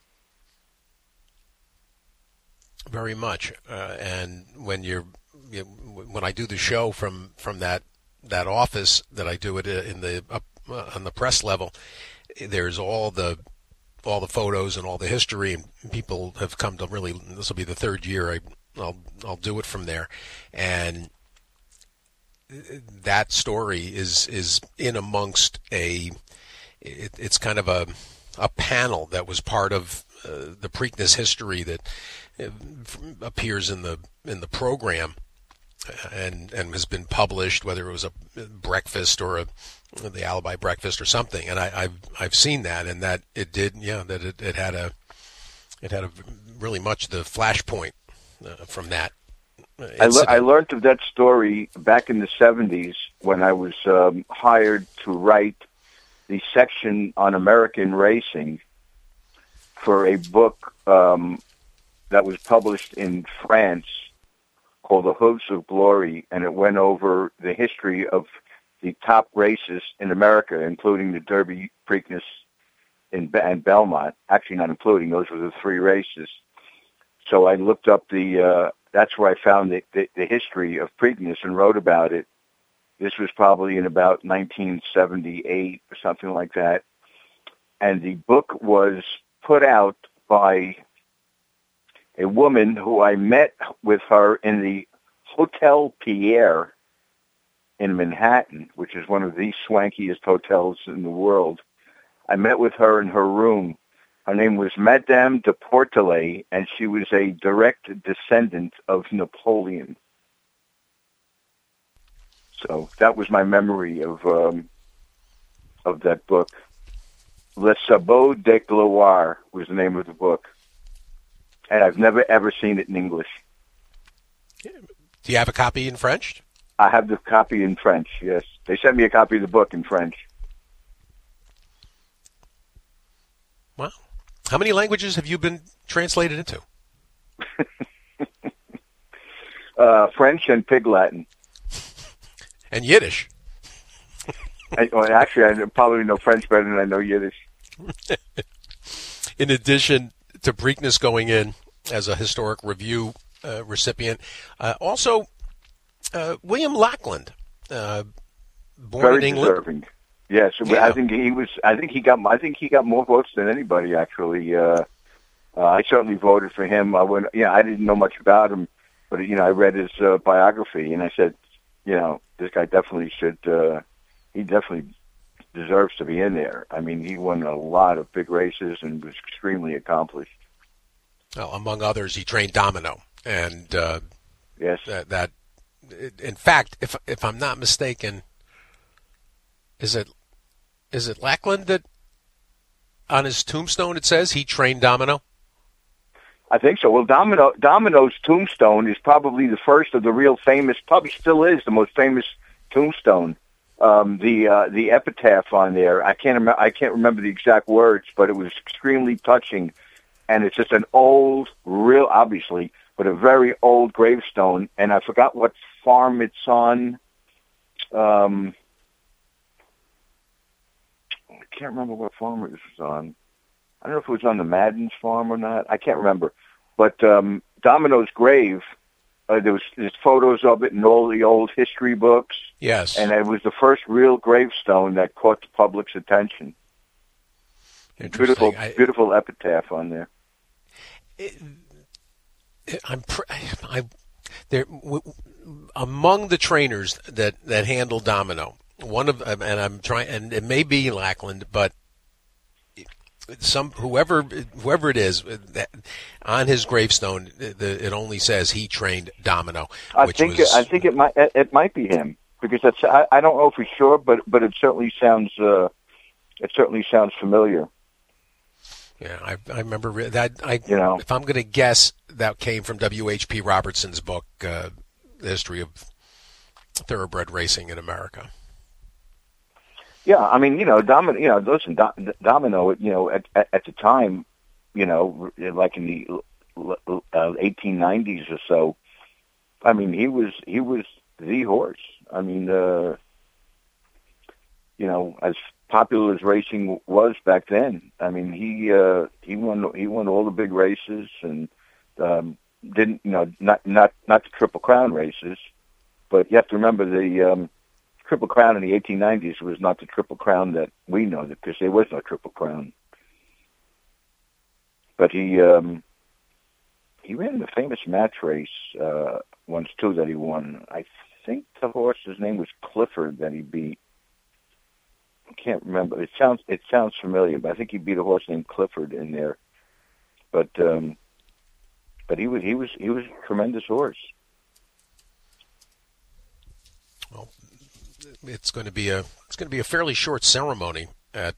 Very much. And when when I do the show from that office that I do it in the on the press level, there's all the photos and all the history, and people have come to really. This will be the third year I'll do it from there, and that story is in amongst it's kind of a panel that was part of the Preakness history that appears in the program and has been published, whether it was a breakfast or the Alibi breakfast or something, and I've seen that, and that it did, that it had a really much the flashpoint from that. I learned of that story back in the 70s when I was hired to write the section on American racing for a book that was published in France called The Hooves of Glory, and it went over the history of the top races in America, including the Derby, Preakness, and Belmont. Actually, not including; those were the three races. So I looked up that's where I found the history of Preakness and wrote about it. This was probably in about 1978 or something like that. And the book was put out by a woman who I met with her in the Hotel Pierre in Manhattan, which is one of the swankiest hotels in the world. I met with her in her room. Her name was Madame de Portelet, and she was a direct descendant of Napoleon. So that was my memory of that book. Le Sabot de Gloire was the name of the book. And I've never, ever seen it in English. Do you have a copy in French? I have the copy in French, yes. They sent me a copy of the book in French. Wow. How many languages have you been translated into? French and Pig Latin. And Yiddish. Actually, I probably know French better than I know Yiddish. In addition to Preakness going in as a historic review recipient, also William Lackland, born Very in England. deserving. Yes, Yeah. I think he got more votes than anybody. Actually, I certainly voted for him. I didn't know much about him, but I read his biography, and I said, this guy definitely should. He definitely deserves to be in there. I mean, he won a lot of big races and was extremely accomplished. Well, among others, he trained domino, and yes, that. In fact, if I'm not mistaken, is it Lackland that on his tombstone it says he trained domino? I think so. Well, Domino's tombstone is probably the first of the real famous. Probably still is the most famous tombstone. The epitaph on there, I can't remember the exact words, but it was extremely touching, and it's just an old, real, obviously, but a very old gravestone, and I forgot what farm it's on. I can't remember what farm it was on. I don't know if it was on the Madden's farm or not. I can't remember. But Domino's grave, there's photos of it in all the old history books. Yes. And it was the first real gravestone that caught the public's attention. Beautiful epitaph on there. Among the trainers that handle domino, and I'm trying, and it may be Lackland, but whoever it is, on his gravestone, it only says he trained domino. I think it might be him, because I don't know for sure, but it certainly sounds familiar. Yeah, I remember that. If I'm going to guess, that came from W.H.P. Robertson's book, The History thoroughbred racing in America. Yeah, I mean, Domino. Listen, Domino. At the time, like in the 1890s or so. I mean, he was the horse. I mean, as popular as racing was back then. I mean, he won all the big races and didn't not the Triple Crown races, but you have to remember the Triple Crown in the 1890s was not the Triple Crown that we know, because there was no Triple Crown. But he ran the famous match race once too that he won. I think the horse's name was Clifford that he beat. I can't remember. It sounds familiar, but I think he beat a horse named Clifford in there. But he was a tremendous horse. Well, it's going to be a fairly short ceremony at.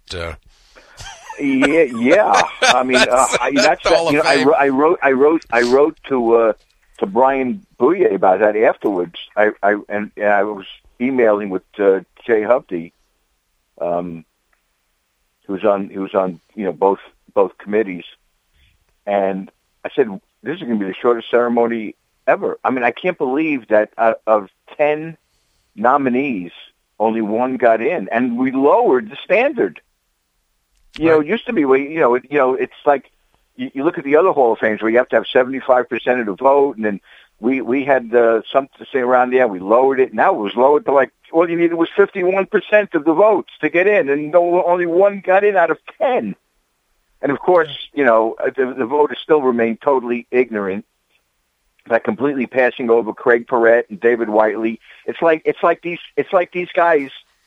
Yeah. I mean, I wrote to Brian Bouye about that afterwards. I was emailing with Jay Hubdy, who was on both committees, and I said, this is going to be the shortest ceremony ever. I mean, I can't believe that of 10 nominees, only one got in, and we lowered the standard. It used to be it's like you look at the other Hall of Fames where you have to have 75% of the vote, and then we had something to say around there. We lowered it. Now it was lowered to all you needed was 51% of the votes to get in, and only one got in out of 10. And of course, the voters still remain totally ignorant by completely passing over Craig Perrette and David Whiteley. It's like these guys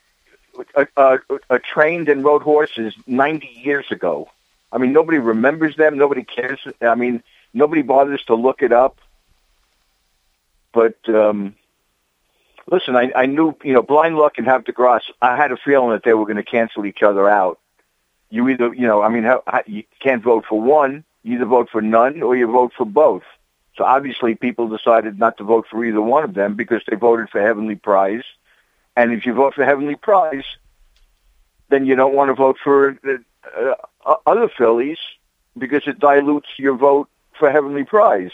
trained and rode horses 90 years ago. I mean, nobody remembers them. Nobody cares. I mean, nobody bothers to look it up. But listen, I knew, Blind Luck and Have de Grasse, I had a feeling that they were going to cancel each other out. You either, you can't vote for one. You either vote for none or you vote for both. So obviously people decided not to vote for either one of them because they voted for Heavenly Prize. And if you vote for Heavenly Prize, then you don't want to vote for other fillies because it dilutes your vote for Heavenly Prize.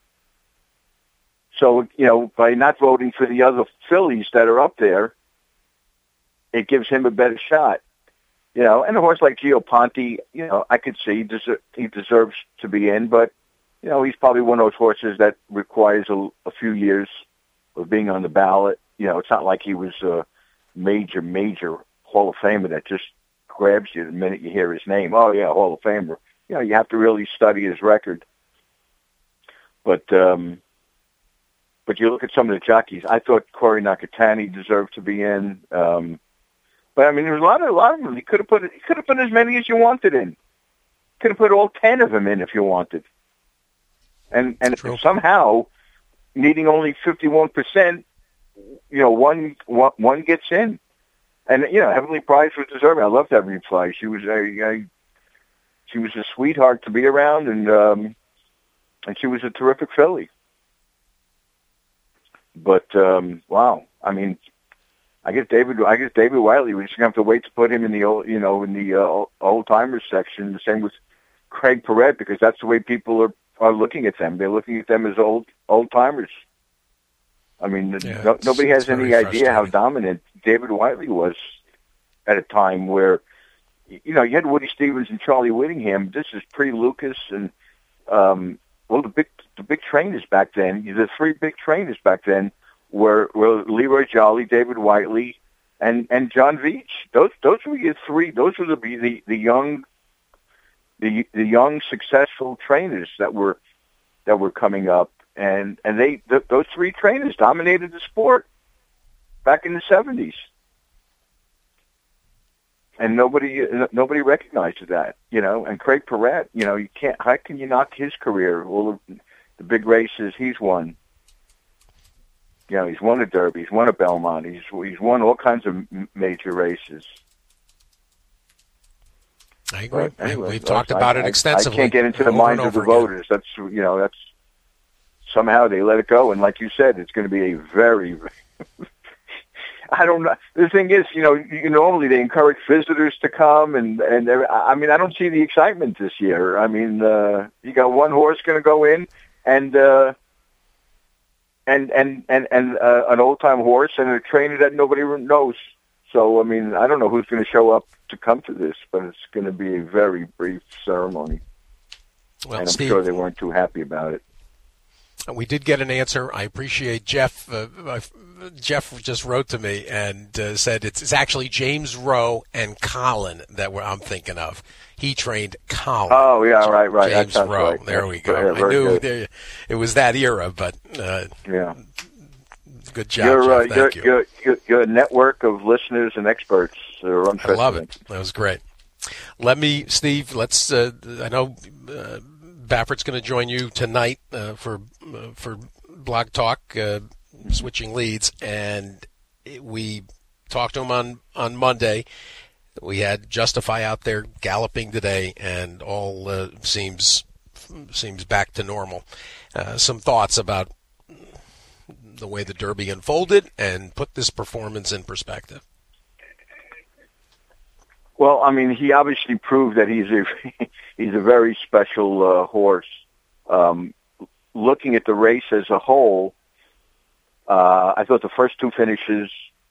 So, by not voting for the other fillies that are up there, it gives him a better shot. And a horse like Gio Ponte, I could see he deserves to be in, but, he's probably one of those horses that requires a few years of being on the ballot. It's not like he was a major Hall of Famer that just grabs you the minute you hear his name. Oh, yeah, Hall of Famer. You have to really study his record. But you look at some of the jockeys. I thought Corey Nakatani deserved to be in. But I mean, there was a lot of them. He could have put as many as you wanted in. Could have put all 10 of them in if you wanted. And somehow, needing only 51%, one gets in. And Heavenly Prize was deserving. I loved Heavenly Prize. She was a sweetheart to be around, and she was a terrific filly. But wow, I mean, I guess David Whiteley. We just gonna have to wait to put him in the old timers section. The same with Craig Perrette, because that's the way people are looking at them. They're looking at them as old timers. I mean, nobody has any idea how dominant David Whiteley was at a time where, you had Woody Stevens and Charlie Whittingham. This is pre-Lucas and, the big trainers back then, the three big trainers back then were Leroy Jolly, David Whiteley, and John Veach. Those were your three. Those were the young successful trainers that were coming up. And those three trainers dominated the sport back in the 70s, and nobody recognized that, And Craig Perrette, you can't. How can you knock his career? All the big races he's won. He's won a Derby, he's won a Belmont, he's won all kinds of major races. I agree. But anyway, we've talked about it extensively. I can't get into the minds of the voters. That's somehow they let it go, and like you said, it's going to be a very, I don't know. The thing is, normally they encourage visitors to come, and I mean, I don't see the excitement this year. I mean, you got one horse going to go in, and an old-time horse and a trainer that nobody knows. So, I mean, I don't know who's going to show up to come to this, but it's going to be a very brief ceremony. Well, and I'm Steve, sure they weren't too happy about it. We did get an answer. I appreciate Jeff. Jeff just wrote to me and said it's actually James Rowe and Colin that I'm thinking of. He trained Colin. Oh, yeah, right. James that Rowe. Right. There we go. Yeah, I knew it was that era, but yeah. Good job, Jeff. Thank you. You're a network of listeners and experts. I love it. That was great. Steve, let's. I know Baffert's going to join you tonight for Blog Talk, switching leads, and we talked to him on Monday. We had Justify out there galloping today, and all seems back to normal. Some thoughts about the way the Derby unfolded and put this performance in perspective. Well, I mean, he obviously proved that he's a very special horse. Looking at the race as a whole, I thought the first two finishes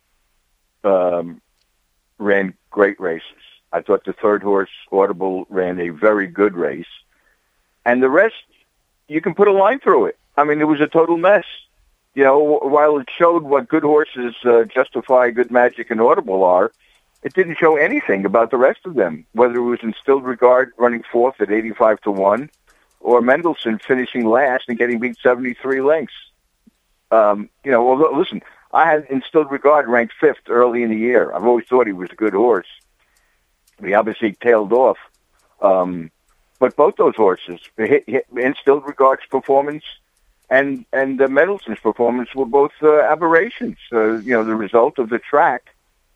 ran great races. I thought the third horse, Audible, ran a very good race. And the rest, you can put a line through it. I mean, it was a total mess. While it showed what good horses Justify, Good Magic, and Audible are, it didn't show anything about the rest of them, whether it was Instilled Regard running fourth at 85-1 or Mendelssohn finishing last and getting beat 73 lengths. Although, listen, I had Instilled Regard ranked fifth early in the year. I've always thought he was a good horse. He obviously tailed off. But both those horses, Instilled Regard's performance and the Mendelssohn's performance were both aberrations. The result of the track.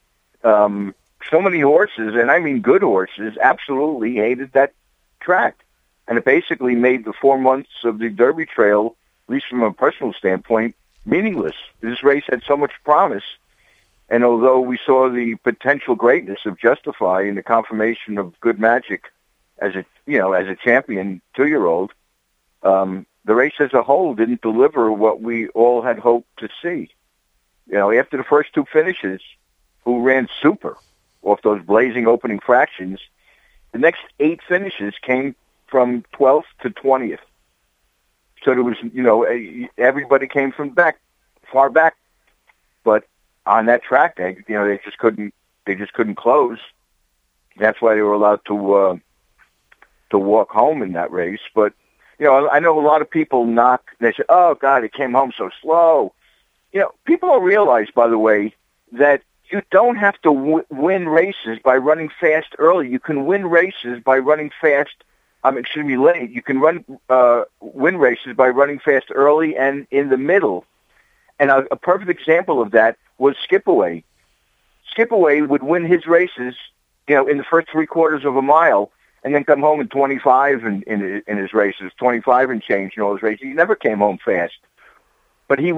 So many horses, and I mean good horses, absolutely hated that track. And it basically made the 4 months of the Derby Trail, at least from a personal standpoint, meaningless. This race had so much promise. And although we saw the potential greatness of Justify in the confirmation of Good Magic as a champion 2-year-old, the race as a whole didn't deliver what we all had hoped to see. After the first two finishes, who ran super off those blazing opening fractions, the next 8 finishes came from 12th to 20th. So there was, everybody came from far back. But on that track, they just couldn't close. That's why they were allowed to walk home in that race. But I know a lot of people they say, "Oh God, it came home so slow." People don't realize, by the way, that you don't have to win races by running fast early. You can win races by running fast. Late. You can win races by running fast early and in the middle. And a perfect example of that was Skipaway. Skipaway would win his races, in the first 3/4 of a mile, and then come home in 25 in his races, 25 and change in all his races. He never came home fast, but he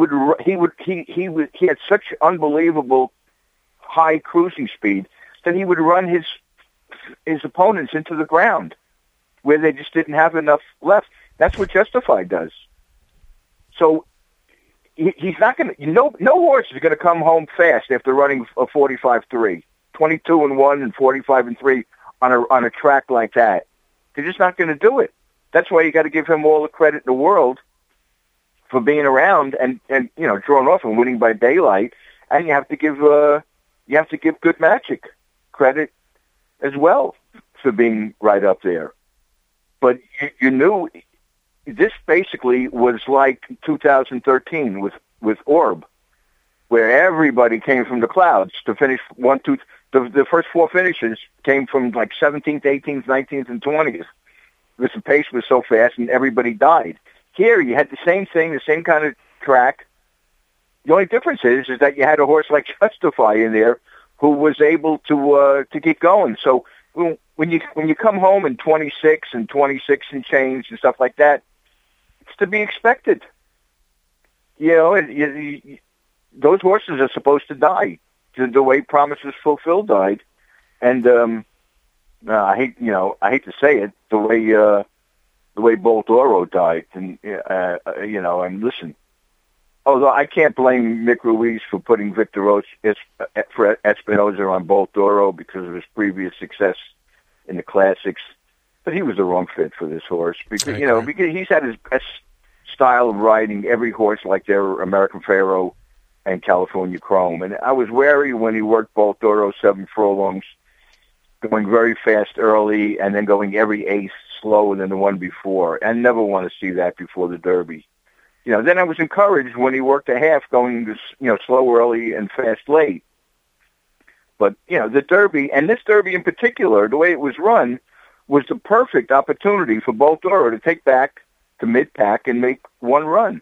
had such unbelievable high cruising speed that he would run his opponents into the ground where they just didn't have enough left. That's what Justify does. So he's not going to. No horse is going to come home fast after running a 45-3, 22-1, and 45-3 on a track like that. They're just not going to do it. That's why you got to give him all the credit in the world for being around and drawing off and winning by daylight. And you have to give Good Magic credit as well for being right up there. But you knew this basically was like 2013 with Orb, where everybody came from the clouds to finish 1, 2. The first 4 finishes came from like 17th, 18th, 19th, and 20th. Because the pace was so fast and everybody died. Here you had the same thing, the same kind of track. The only difference is that you had a horse like Justify in there who was able to keep going. So when you come home in 26 and change and stuff like that, it's to be expected. Those horses are supposed to die. the way Promises Fulfilled died, and I hate to say it, the way Bolt Oro died, and and listen. Although I can't blame Mick Ruiz for putting Victor Espinoza on Bolt Oro because of his previous success in the classics, but he was the wrong fit for this horse because because he's had his best style of riding every horse like their American Pharaoh and California Chrome, and I was wary when he worked Bolt Oro 7 furlongs, going very fast early and then going every eighth slower than the one before. I never want to see that before the Derby. Then I was encouraged when he worked a half going slow early and fast late. But, the Derby, and this Derby in particular, the way it was run, was the perfect opportunity for Bolt Oro to take back to mid-pack and make one run.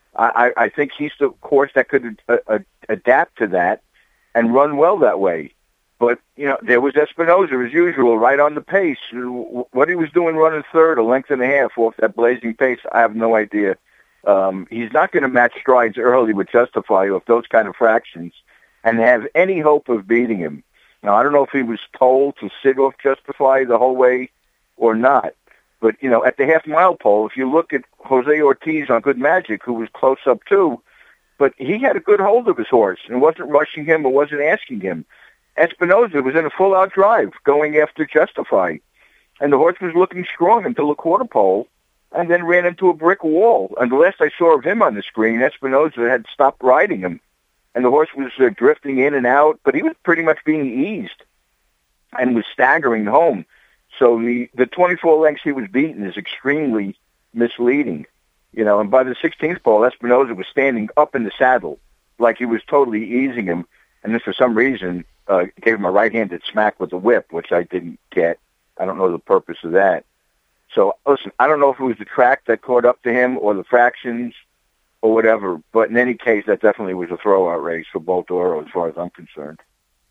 I think he's the horse that could adapt to that and run well that way. But, there was Espinoza, as usual, right on the pace. What he was doing running third, a length and a half off that blazing pace, I have no idea. He's not going to match strides early with Justify off those kind of fractions and have any hope of beating him. Now, I don't know if he was told to sit off Justify the whole way or not. But, at the half-mile pole, if you look at Jose Ortiz on Good Magic, who was close up too, but he had a good hold of his horse and wasn't rushing him or wasn't asking him. Espinoza was in a full-out drive going after Justify, and the horse was looking strong until the quarter pole, and then ran into a brick wall. And the last I saw of him on the screen, Espinoza had stopped riding him, and the horse was drifting in and out, but he was pretty much being eased and was staggering home. So the 24 lengths he was beaten is extremely misleading. And by the 16th pole, Espinoza was standing up in the saddle like he was totally easing him, and then for some reason gave him a right-handed smack with the whip, which I didn't get. I don't know the purpose of that. So, listen, I don't know if it was the track that caught up to him or the fractions or whatever, but in any case, that definitely was a throwout race for Bolt Oro as far as I'm concerned.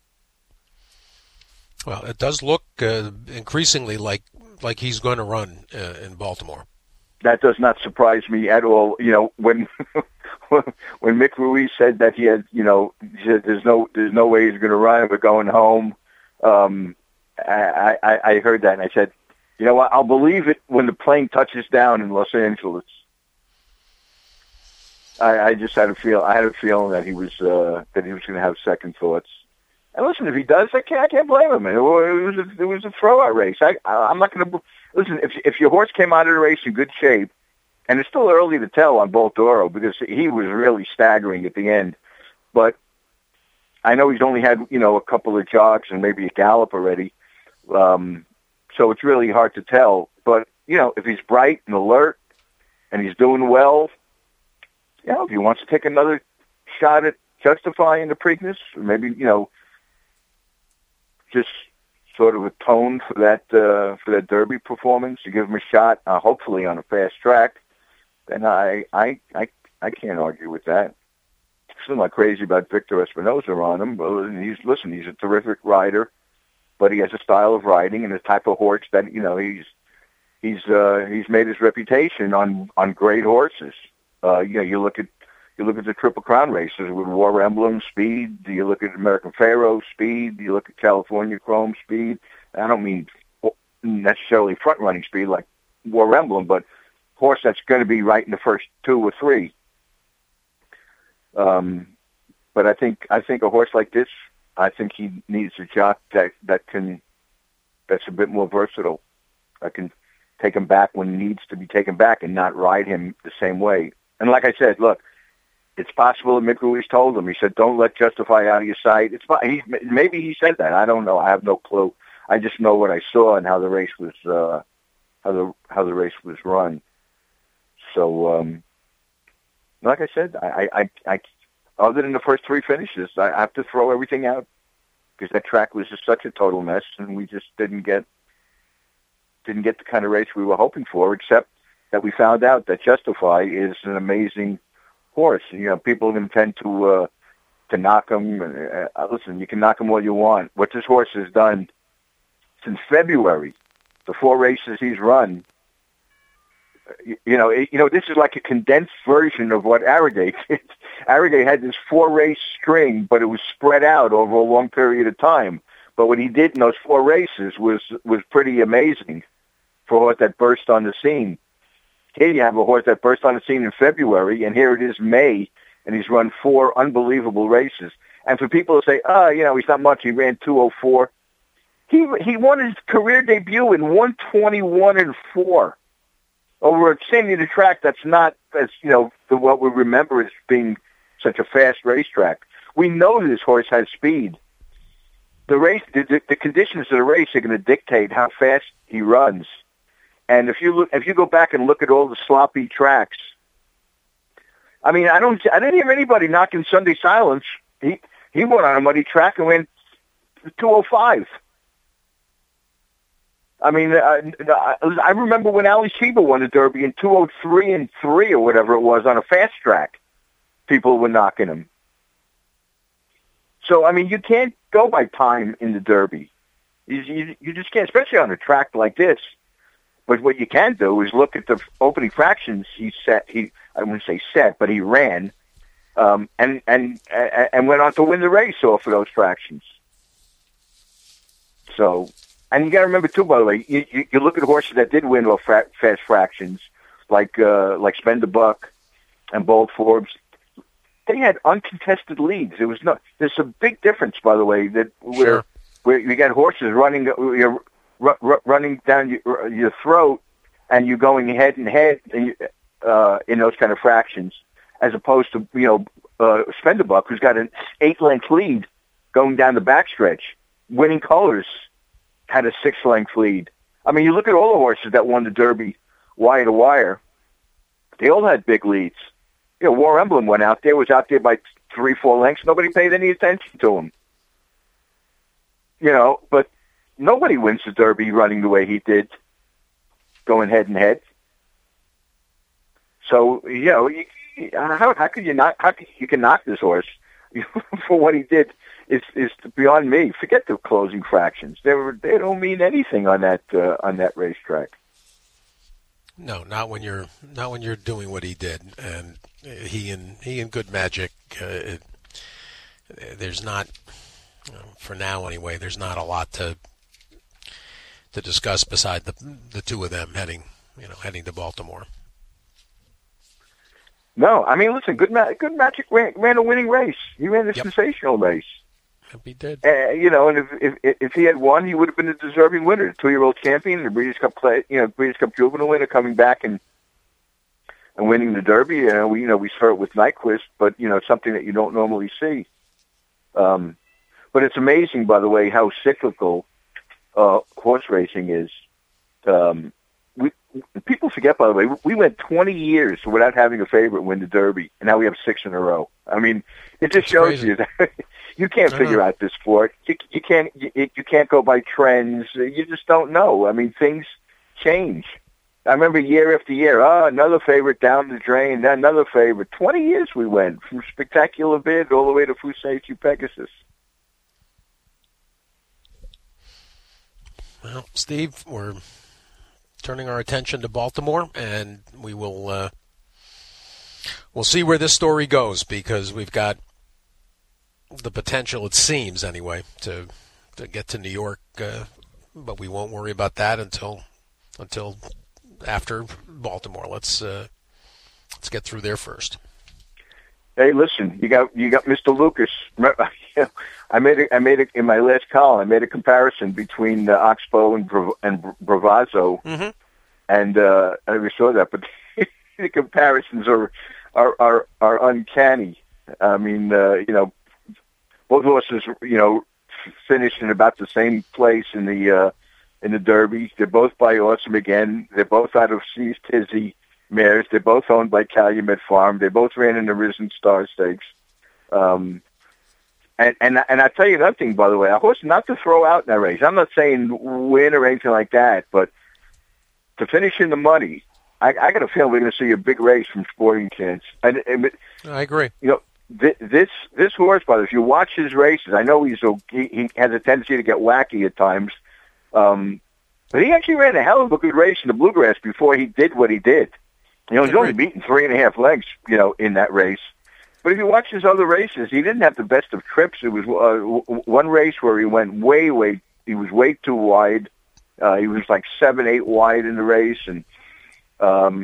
Well, it does look increasingly like he's going to run in Baltimore. That does not surprise me at all. When when Mick Ruiz said that he had, he said there's no way he's going to run, we're going home. I heard that and I said, you know what? I'll believe it when the plane touches down in Los Angeles. I just had a feeling that he was going to have second thoughts. And listen, if he does, I can't blame him. It was a throwout race. I'm not going to listen. If your horse came out of the race in good shape, and it's still early to tell on Bolt Oro because he was really staggering at the end. But I know he's only had a couple of jogs and maybe a gallop already. So it's really hard to tell. But, if he's bright and alert and he's doing well, if he wants to take another shot at justifying the Preakness, maybe, just sort of atone for that Derby performance to give him a shot, hopefully on a fast track, then I can't argue with that. Still not crazy about Victor Espinoza on him. Well, he's a terrific rider. But he has a style of riding and a type of horse that he's made his reputation on great horses. You look at the Triple Crown races with War Emblem speed. You look at American Pharaoh speed. You look at California Chrome speed. I don't mean necessarily front running speed like War Emblem, but horse that's going to be right in the first 2 or 3. But I think a horse like this, I think he needs a jock that's a bit more versatile. I can take him back when he needs to be taken back and not ride him the same way. And like I said, look, it's possible that Mick Ruiz told him. He said, "Don't let Justify out of your sight." Maybe he said that. I don't know. I have no clue. I just know what I saw and how the race was how the race was run. So, like I said, I other than the first 3 finishes, I have to throw everything out because that track was just such a total mess, and we just didn't get the kind of race we were hoping for. Except that we found out that Justify is an amazing horse. People tend to knock him. Listen, you can knock him all you want. What this horse has done since February, the 4 races he's run, This is like a condensed version of what Araday did. Araday had this 4-race string, but it was spread out over a long period of time. But what he did in those 4 races was pretty amazing for a horse that burst on the scene. Here you have a horse that burst on the scene in February, and here it is May, and he's run 4 unbelievable races. And for people to say, he's not much, he ran 2:04. He won his career debut in 1:21.4 over a standing track that's not as what we remember as being such a fast racetrack. We know this horse has speed. The race, the conditions of the race are going to dictate how fast he runs. And if you go back and look at all the sloppy tracks, I mean, I didn't hear anybody knocking Sunday Silence. He went on a muddy track and went 2:05. I mean, I remember when Ali Sheba won the Derby in 2:03.3 or whatever it was on a fast track. People were knocking him. So, I mean, you can't go by time in the Derby. You just can't, especially on a track like this. But what you can do is look at the opening fractions he I wouldn't say set, but he ran, and went on to win the race off of those fractions. So, and you got to remember too, by the way, you look at horses that did win off fast fractions, like Spend a Buck and Bold Forbes. They had uncontested leads. There's a big difference, by the way, that where you got horses running down your throat, and you're going head and head in those kind of fractions, as opposed to Spend a Buck, who's got an 8-length lead going down the backstretch. Winning Colors had a 6-length lead. I mean, you look at all the horses that won the Derby wire to wire; they all had big leads. War Emblem was out there by 3-4 lengths. Nobody paid any attention to him. But nobody wins the Derby running the way he did, going head and head. So, how could you not? How you can knock this horse for what he did is beyond me. Forget the closing fractions; they don't mean anything on that racetrack. No, not when you're doing what he did, and he and Good Magic. There's not, for now anyway. There's not a lot to discuss beside the two of them heading to Baltimore. No, I mean, listen, Good Magic ran a winning race. He ran a sensational race. He did. And if he had won, he would have been a deserving winner. The 2-year-old champion, the Breeders' Cup Breeders' Cup juvenile winner, coming back and winning the Derby. We saw it with Nyquist, but it's something that you don't normally see. But it's amazing, by the way, how cyclical horse racing is. People forget, by the way, we went 20 years without having a favorite win the Derby, and now we have 6 in a row. I mean, it just shows you that you can't figure out this sport. You can't go by trends. You just don't know. I mean, things change. I remember year after year, another favorite down the drain, another favorite. 20 years we went, from Spectacular Bid all the way to Fusaitu Pegasus. Well, Steve, we're turning our attention to Baltimore, and we will we'll see where this story goes, because we've got the potential, it seems anyway, to get to New York, but we won't worry about that until after Baltimore. Let's get through there first. Hey, listen, you got Mr. Lucas. I made it in my last column. I made a comparison between Oxbow and Bravazzo, and we saw that. But the comparisons are uncanny. I mean, both horses, finished in about the same place in the Derby. They're both by Awesome Again. They're both out of Steve's Tizzy mares. They're both owned by Calumet Farm. They both ran in the Risen Star Stakes. And I tell you another thing, by the way, a horse not to throw out in that race. I'm not saying win or anything like that, but to finish in the money, I got a feeling we're going to see a big race from Sporting Chance. And I agree. This horse, by the way, if you watch his races, I know he has a tendency to get wacky at times, but he actually ran a hell of a good race in the Bluegrass before he did what he did. He's only beaten 3.5 lengths, in that race. But if you watch his other races, he didn't have the best of trips. It was one race where he went he was way too wide. He was like 7-8 wide in the race, and I'm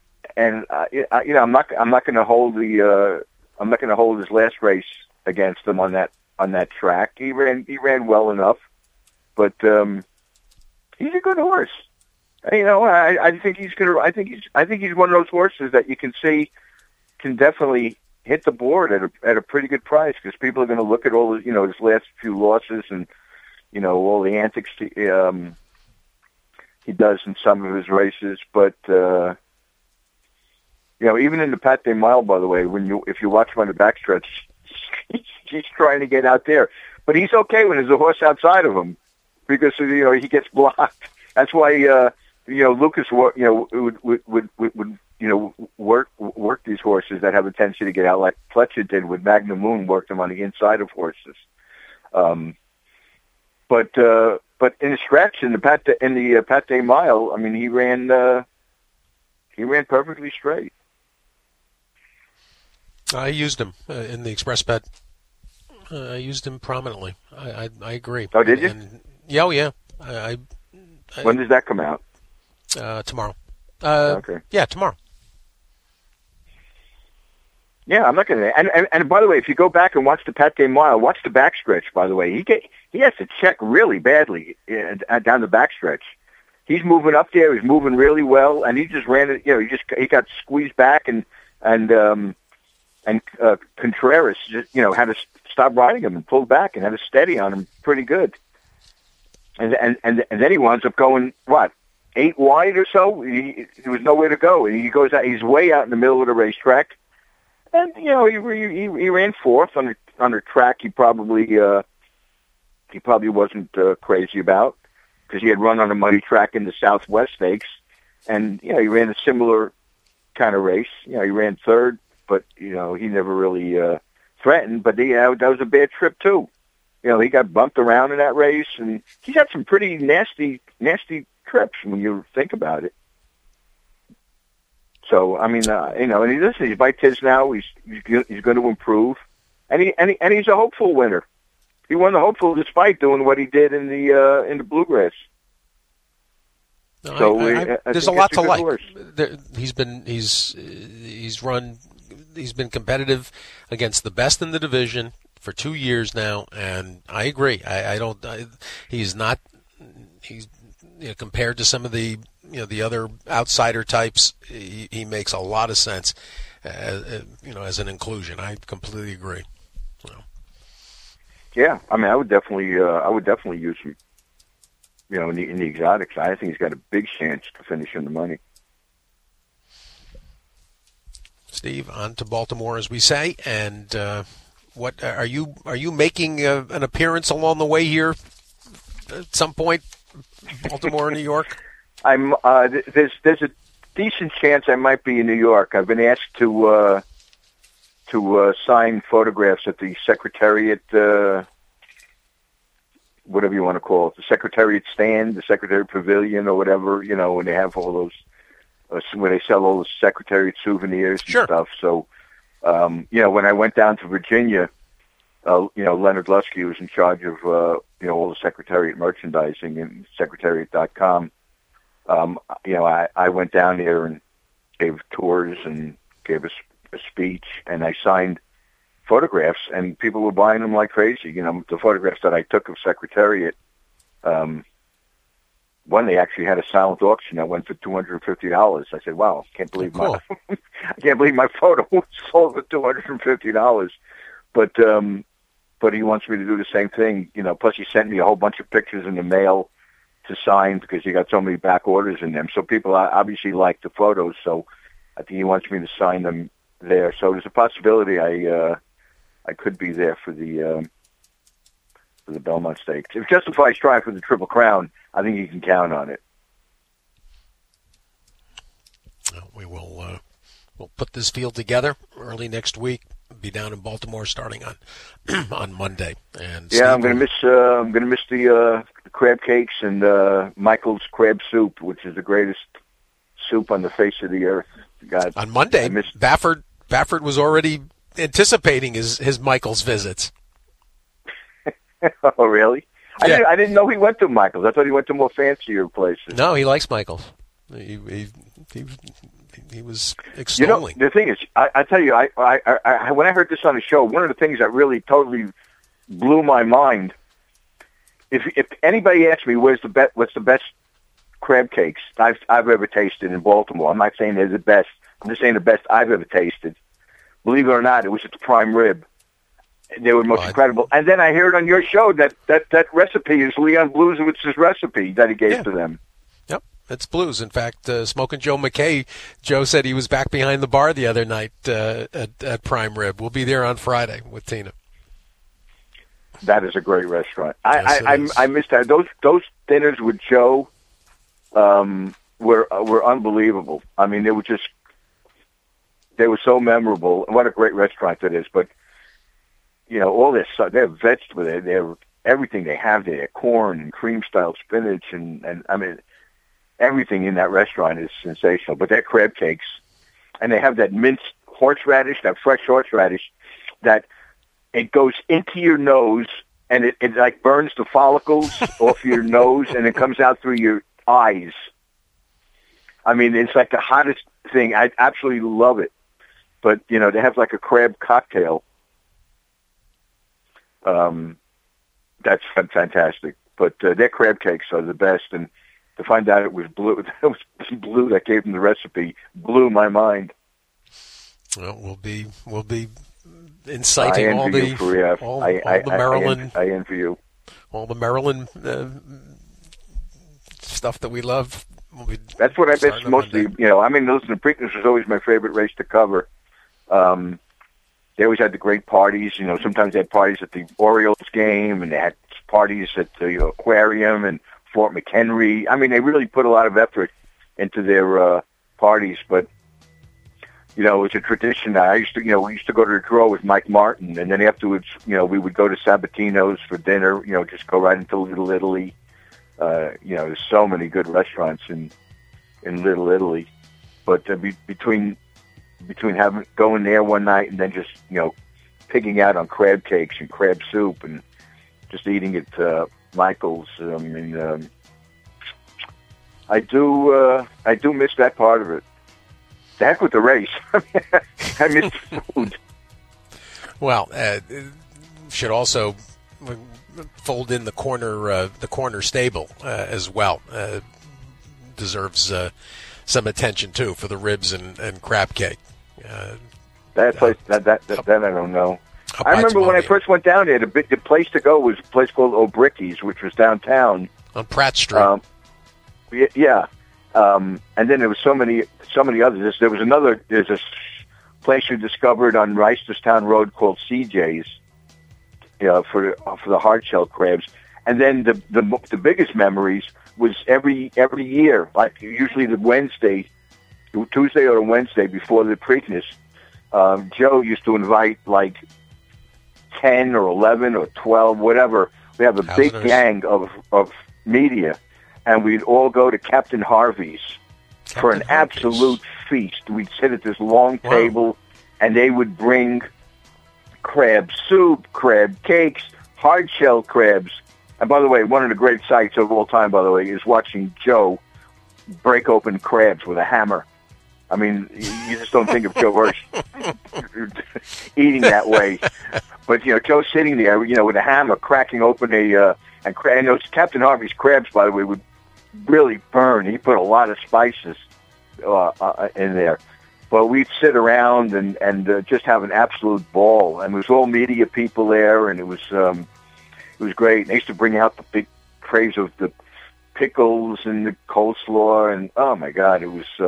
not going to hold his last race against him on that track. He ran well enough, but he's a good horse. I think he's one of those horses that you can see can definitely hit the board at a pretty good price, because people are going to look at all his last few losses and all the antics he does in some of his races. But even in the Pat Day Mile, by the way, if you watch him on the backstretch, he's trying to get out there, but he's okay when there's a horse outside of him, because he gets blocked. That's why Lucas would work these horses that have a tendency to get out, like Fletcher did with Magnum Moon, worked them on the inside of horses. But in the stretch, in the Pat Day Mile, I mean, he ran perfectly straight. I used him in the Express Bet. I used him prominently. I agree. Oh, did you? Yeah. When does that come out? Tomorrow. Okay. Yeah, tomorrow. Yeah, I'm not going to. And by the way, if you go back and watch the Pat Day Mile, watch the backstretch. By the way, he has to check really badly down the backstretch. He's moving up there. He's moving really well, and he just ran it. He got squeezed back, and Contreras just had to stop riding him and pull back and had to steady on him pretty good. And then he winds up going 8 wide or so. There was nowhere to go, and he goes out. He's way out in the middle of the racetrack. And he ran fourth on a track he probably wasn't crazy about, because he had run on a muddy track in the Southwest Stakes, and he ran a similar kind of race. He ran third, but he never really threatened. But that was a bad trip too. He got bumped around in that race, and he's had some pretty nasty trips when you think about it. So I mean, and he's by Tiz now. He's going to improve, and he's a hopeful winner. He won the hopeful despite doing what he did in the Bluegrass. No, So there's a lot to like. He's been competitive against the best in the division for 2 years now, and I agree. He's compared to some of the the other outsider types, he makes a lot of sense as an inclusion. I completely agree. Yeah, I mean, I would definitely use him. In the exotics, I think he's got a big chance to finish in the money. Steve, on to Baltimore, as we say, and what are you making an appearance along the way here at some point, Baltimore or New York? I'm there's a decent chance I might be in New York. I've been asked to sign photographs at the Secretariat, whatever you want to call it, the Secretariat stand, the Secretariat Pavilion, or whatever. When they have all those, where they sell all the Secretariat souvenirs and stuff. So, when I went down to Virginia, Leonard Lusky was in charge of all the Secretariat merchandising and Secretariat.com. I went down there and gave tours and gave a speech, and I signed photographs, and people were buying them like crazy. The photographs that I took of Secretariat, one, they actually had a silent auction that went for $250. I said, "Wow, I can't believe my photo was sold for $250." But he wants me to do the same thing. Plus he sent me a whole bunch of pictures in the mail to sign, because he got so many back orders in them. So people obviously like the photos. So I think he wants me to sign them there. So there's a possibility I could be there for the Belmont Stakes. If Justified's trying for the Triple Crown, I think you can count on it. We will we'll put this field together early next week. Be down in Baltimore starting on on Monday. And yeah, I'm going to miss the crab cakes and Michael's crab soup, which is the greatest soup on the face of the earth. God. On Monday, Baffert was already anticipating his Michaels visits. Oh, really? Yeah. I didn't know he went to Michaels. I thought he went to more fancier places. No, he likes Michaels. He was extolling. The thing is, I tell you, I when I heard this on the show, one of the things that really totally blew my mind. If anybody asks me what's the best crab cakes I've ever tasted in Baltimore, I'm not saying they're the best. I'm just saying the best I've ever tasted. Believe it or not, it was at the Prime Rib. They were the most incredible. And then I heard on your show that recipe is Leon Bluesewitz's recipe that he gave to them. Yep, it's Blues. In fact, Smokin' Joe McKay, Joe said he was back behind the bar the other night at Prime Rib. We'll be there on Friday with Tina. That is a great restaurant. Yes, I missed that. Those dinners with Joe were unbelievable. I mean, they were so memorable. And what a great restaurant it is. But all this stuff, they have vegetables, they have everything they have there, corn and cream-style spinach, and I mean, everything in that restaurant is sensational. But their crab cakes, and they have that minced horseradish, that fresh horseradish, that it goes into your nose, and it like burns the follicles off your nose, and it comes out through your eyes. I mean, it's like the hottest thing. I absolutely love it. But, they have like a crab cocktail. That's fantastic. But their crab cakes are the best, and to find out it was Blue that gave them the recipe blew my mind. Well, we'll be inciting all the Maryland. I envy you. All the Maryland stuff that we love. That's what I miss mostly. I mean, listen, the Preakness was always my favorite race to cover. They always had the great parties. Sometimes they had parties at the Orioles game, and they had parties at the aquarium and Fort McHenry. I mean, they really put a lot of effort into their parties. But it's a tradition. We used to go to the draw with Mike Martin, and then afterwards, we would go to Sabatino's for dinner. Just go right into Little Italy. There's so many good restaurants in Little Italy, but between going there one night and then just pigging out on crab cakes and crab soup and just eating at Michael's, I do miss that part of it. The heck with the race. I miss food. Well, should also fold in the corner stable as well. Deserves some attention too for the ribs and crab cake. That place, that I don't know. I remember when I first went down there, the place to go was a place called O'Bricky's, which was downtown on Pratt Street. Yeah, and then there was so many others. There's a place you discovered on Reisterstown Road called CJ's. For the hard shell crabs, and then the biggest memories was every year, like usually the Tuesday or Wednesday before the Preakness, Joe used to invite like 10 or 11 or 12, whatever. We have a big gang of media, and we'd all go to Captain Harvey's for an absolute feast. We'd sit at this long table, and they would bring crab soup, crab cakes, hard shell crabs. And by the way, one of the great sights of all time, by the way, is watching Joe break open crabs with a hammer. I mean, you just don't think of Joe Hirsch eating that way. But, Joe's sitting there, with a hammer cracking open and those Captain Harvey's crabs, by the way, would really burn. He put a lot of spices in there. But we'd sit around and just have an absolute ball. And it was all media people there, and it was great. And they used to bring out the big trays of the pickles and the coleslaw, and oh my God, it was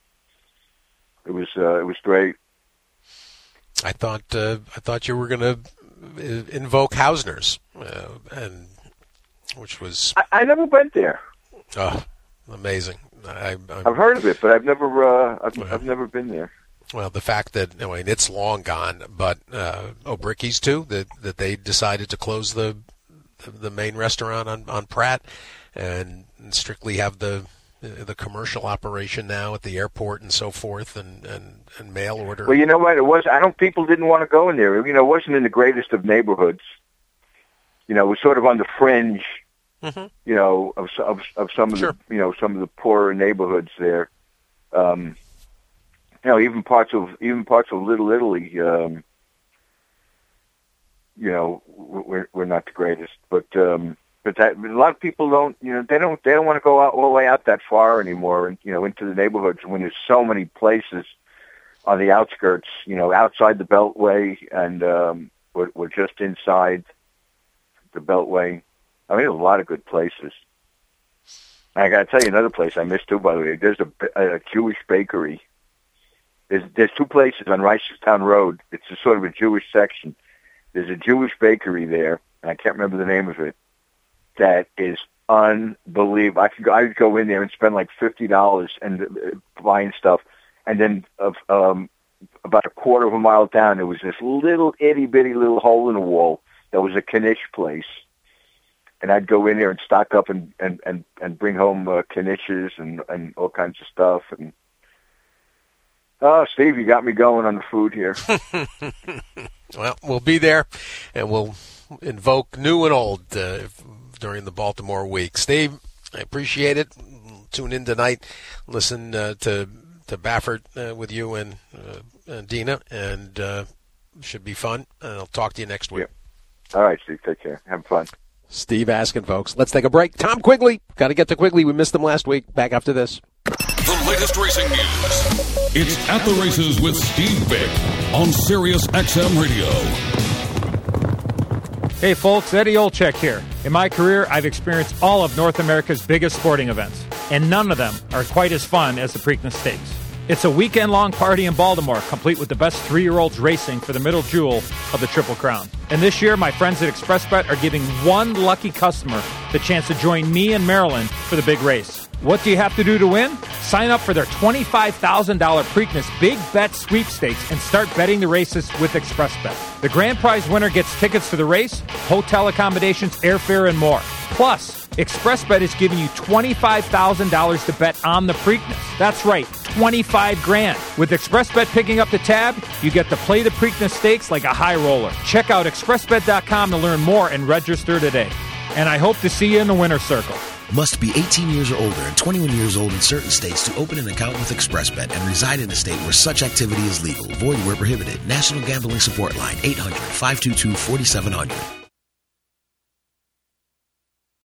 great. I thought you were going to invoke Hausner's, and which was I never went there. Oh, amazing! I've heard of it, but I've never been there. Well, the fact that it's long gone, but O'Bricky's too, that they decided to close the main restaurant on Pratt and strictly have the the commercial operation now at the airport and so forth, and mail order. Well, you know what? It was. People didn't want to go in there. You know, it wasn't in the greatest of neighborhoods. You know, it was sort of on the fringe. Mm-hmm. You know, of some of the some of the poorer neighborhoods there. You know, even parts of Little Italy. You know, we're not the greatest, but that a lot of people don't. You know, they don't want to go out all the way out that far anymore, and you know, into the neighborhoods when there's so many places on the outskirts. You know, outside the Beltway, and we're just inside the Beltway. I mean, there's a lot of good places. I got to tell you another place I missed too. By the way, there's a Jewish bakery. There's two places on Reisterstown Road. It's a sort of a Jewish section. There's a Jewish bakery there, and I can't remember the name of it. That is unbelievable. I would go in there and spend like $50 and buying stuff, and then about a quarter of a mile down, there was this little itty bitty little hole in the wall that was a knish place. And I'd go in there and stock up and bring home knishes and all kinds of stuff. And Steve, you got me going on the food here. Well, we'll be there, and we'll invoke new and old during the Baltimore week. Steve, I appreciate it. Tune in tonight. Listen to Baffert with you and Dina, and should be fun. I'll talk to you next week. Yeah. All right, Steve. Take care. Have fun. Steve Askin, folks. Let's take a break. Tom Quigley. Got to get to Quigley. We missed him last week. Back after this. The latest racing news. It's At the Races with Steve Bick on Sirius XM Radio. Hey folks, Eddie Olczyk here. In my career, I've experienced all of North America's biggest sporting events, and none of them are quite as fun as the Preakness Stakes. It's a weekend-long party in Baltimore, complete with the best 3-year-olds racing for the middle jewel of the Triple Crown. And this year, my friends at ExpressBet are giving one lucky customer the chance to join me and Marilyn for the big race. What do you have to do to win? Sign up for their $25,000 Preakness Big Bet Sweepstakes and start betting the races with ExpressBet. The grand prize winner gets tickets to the race, hotel accommodations, airfare, and more. Plus, ExpressBet is giving you $25,000 to bet on the Preakness. That's right, $25,000. With ExpressBet picking up the tab, you get to play the Preakness Stakes like a high roller. Check out ExpressBet.com to learn more and register today. And I hope to see you in the winner's circle. Must be 18 years or older and 21 years old in certain states to open an account with ExpressBet and reside in a state where such activity is legal. Void where prohibited. National Gambling Support Line, 800-522-4700.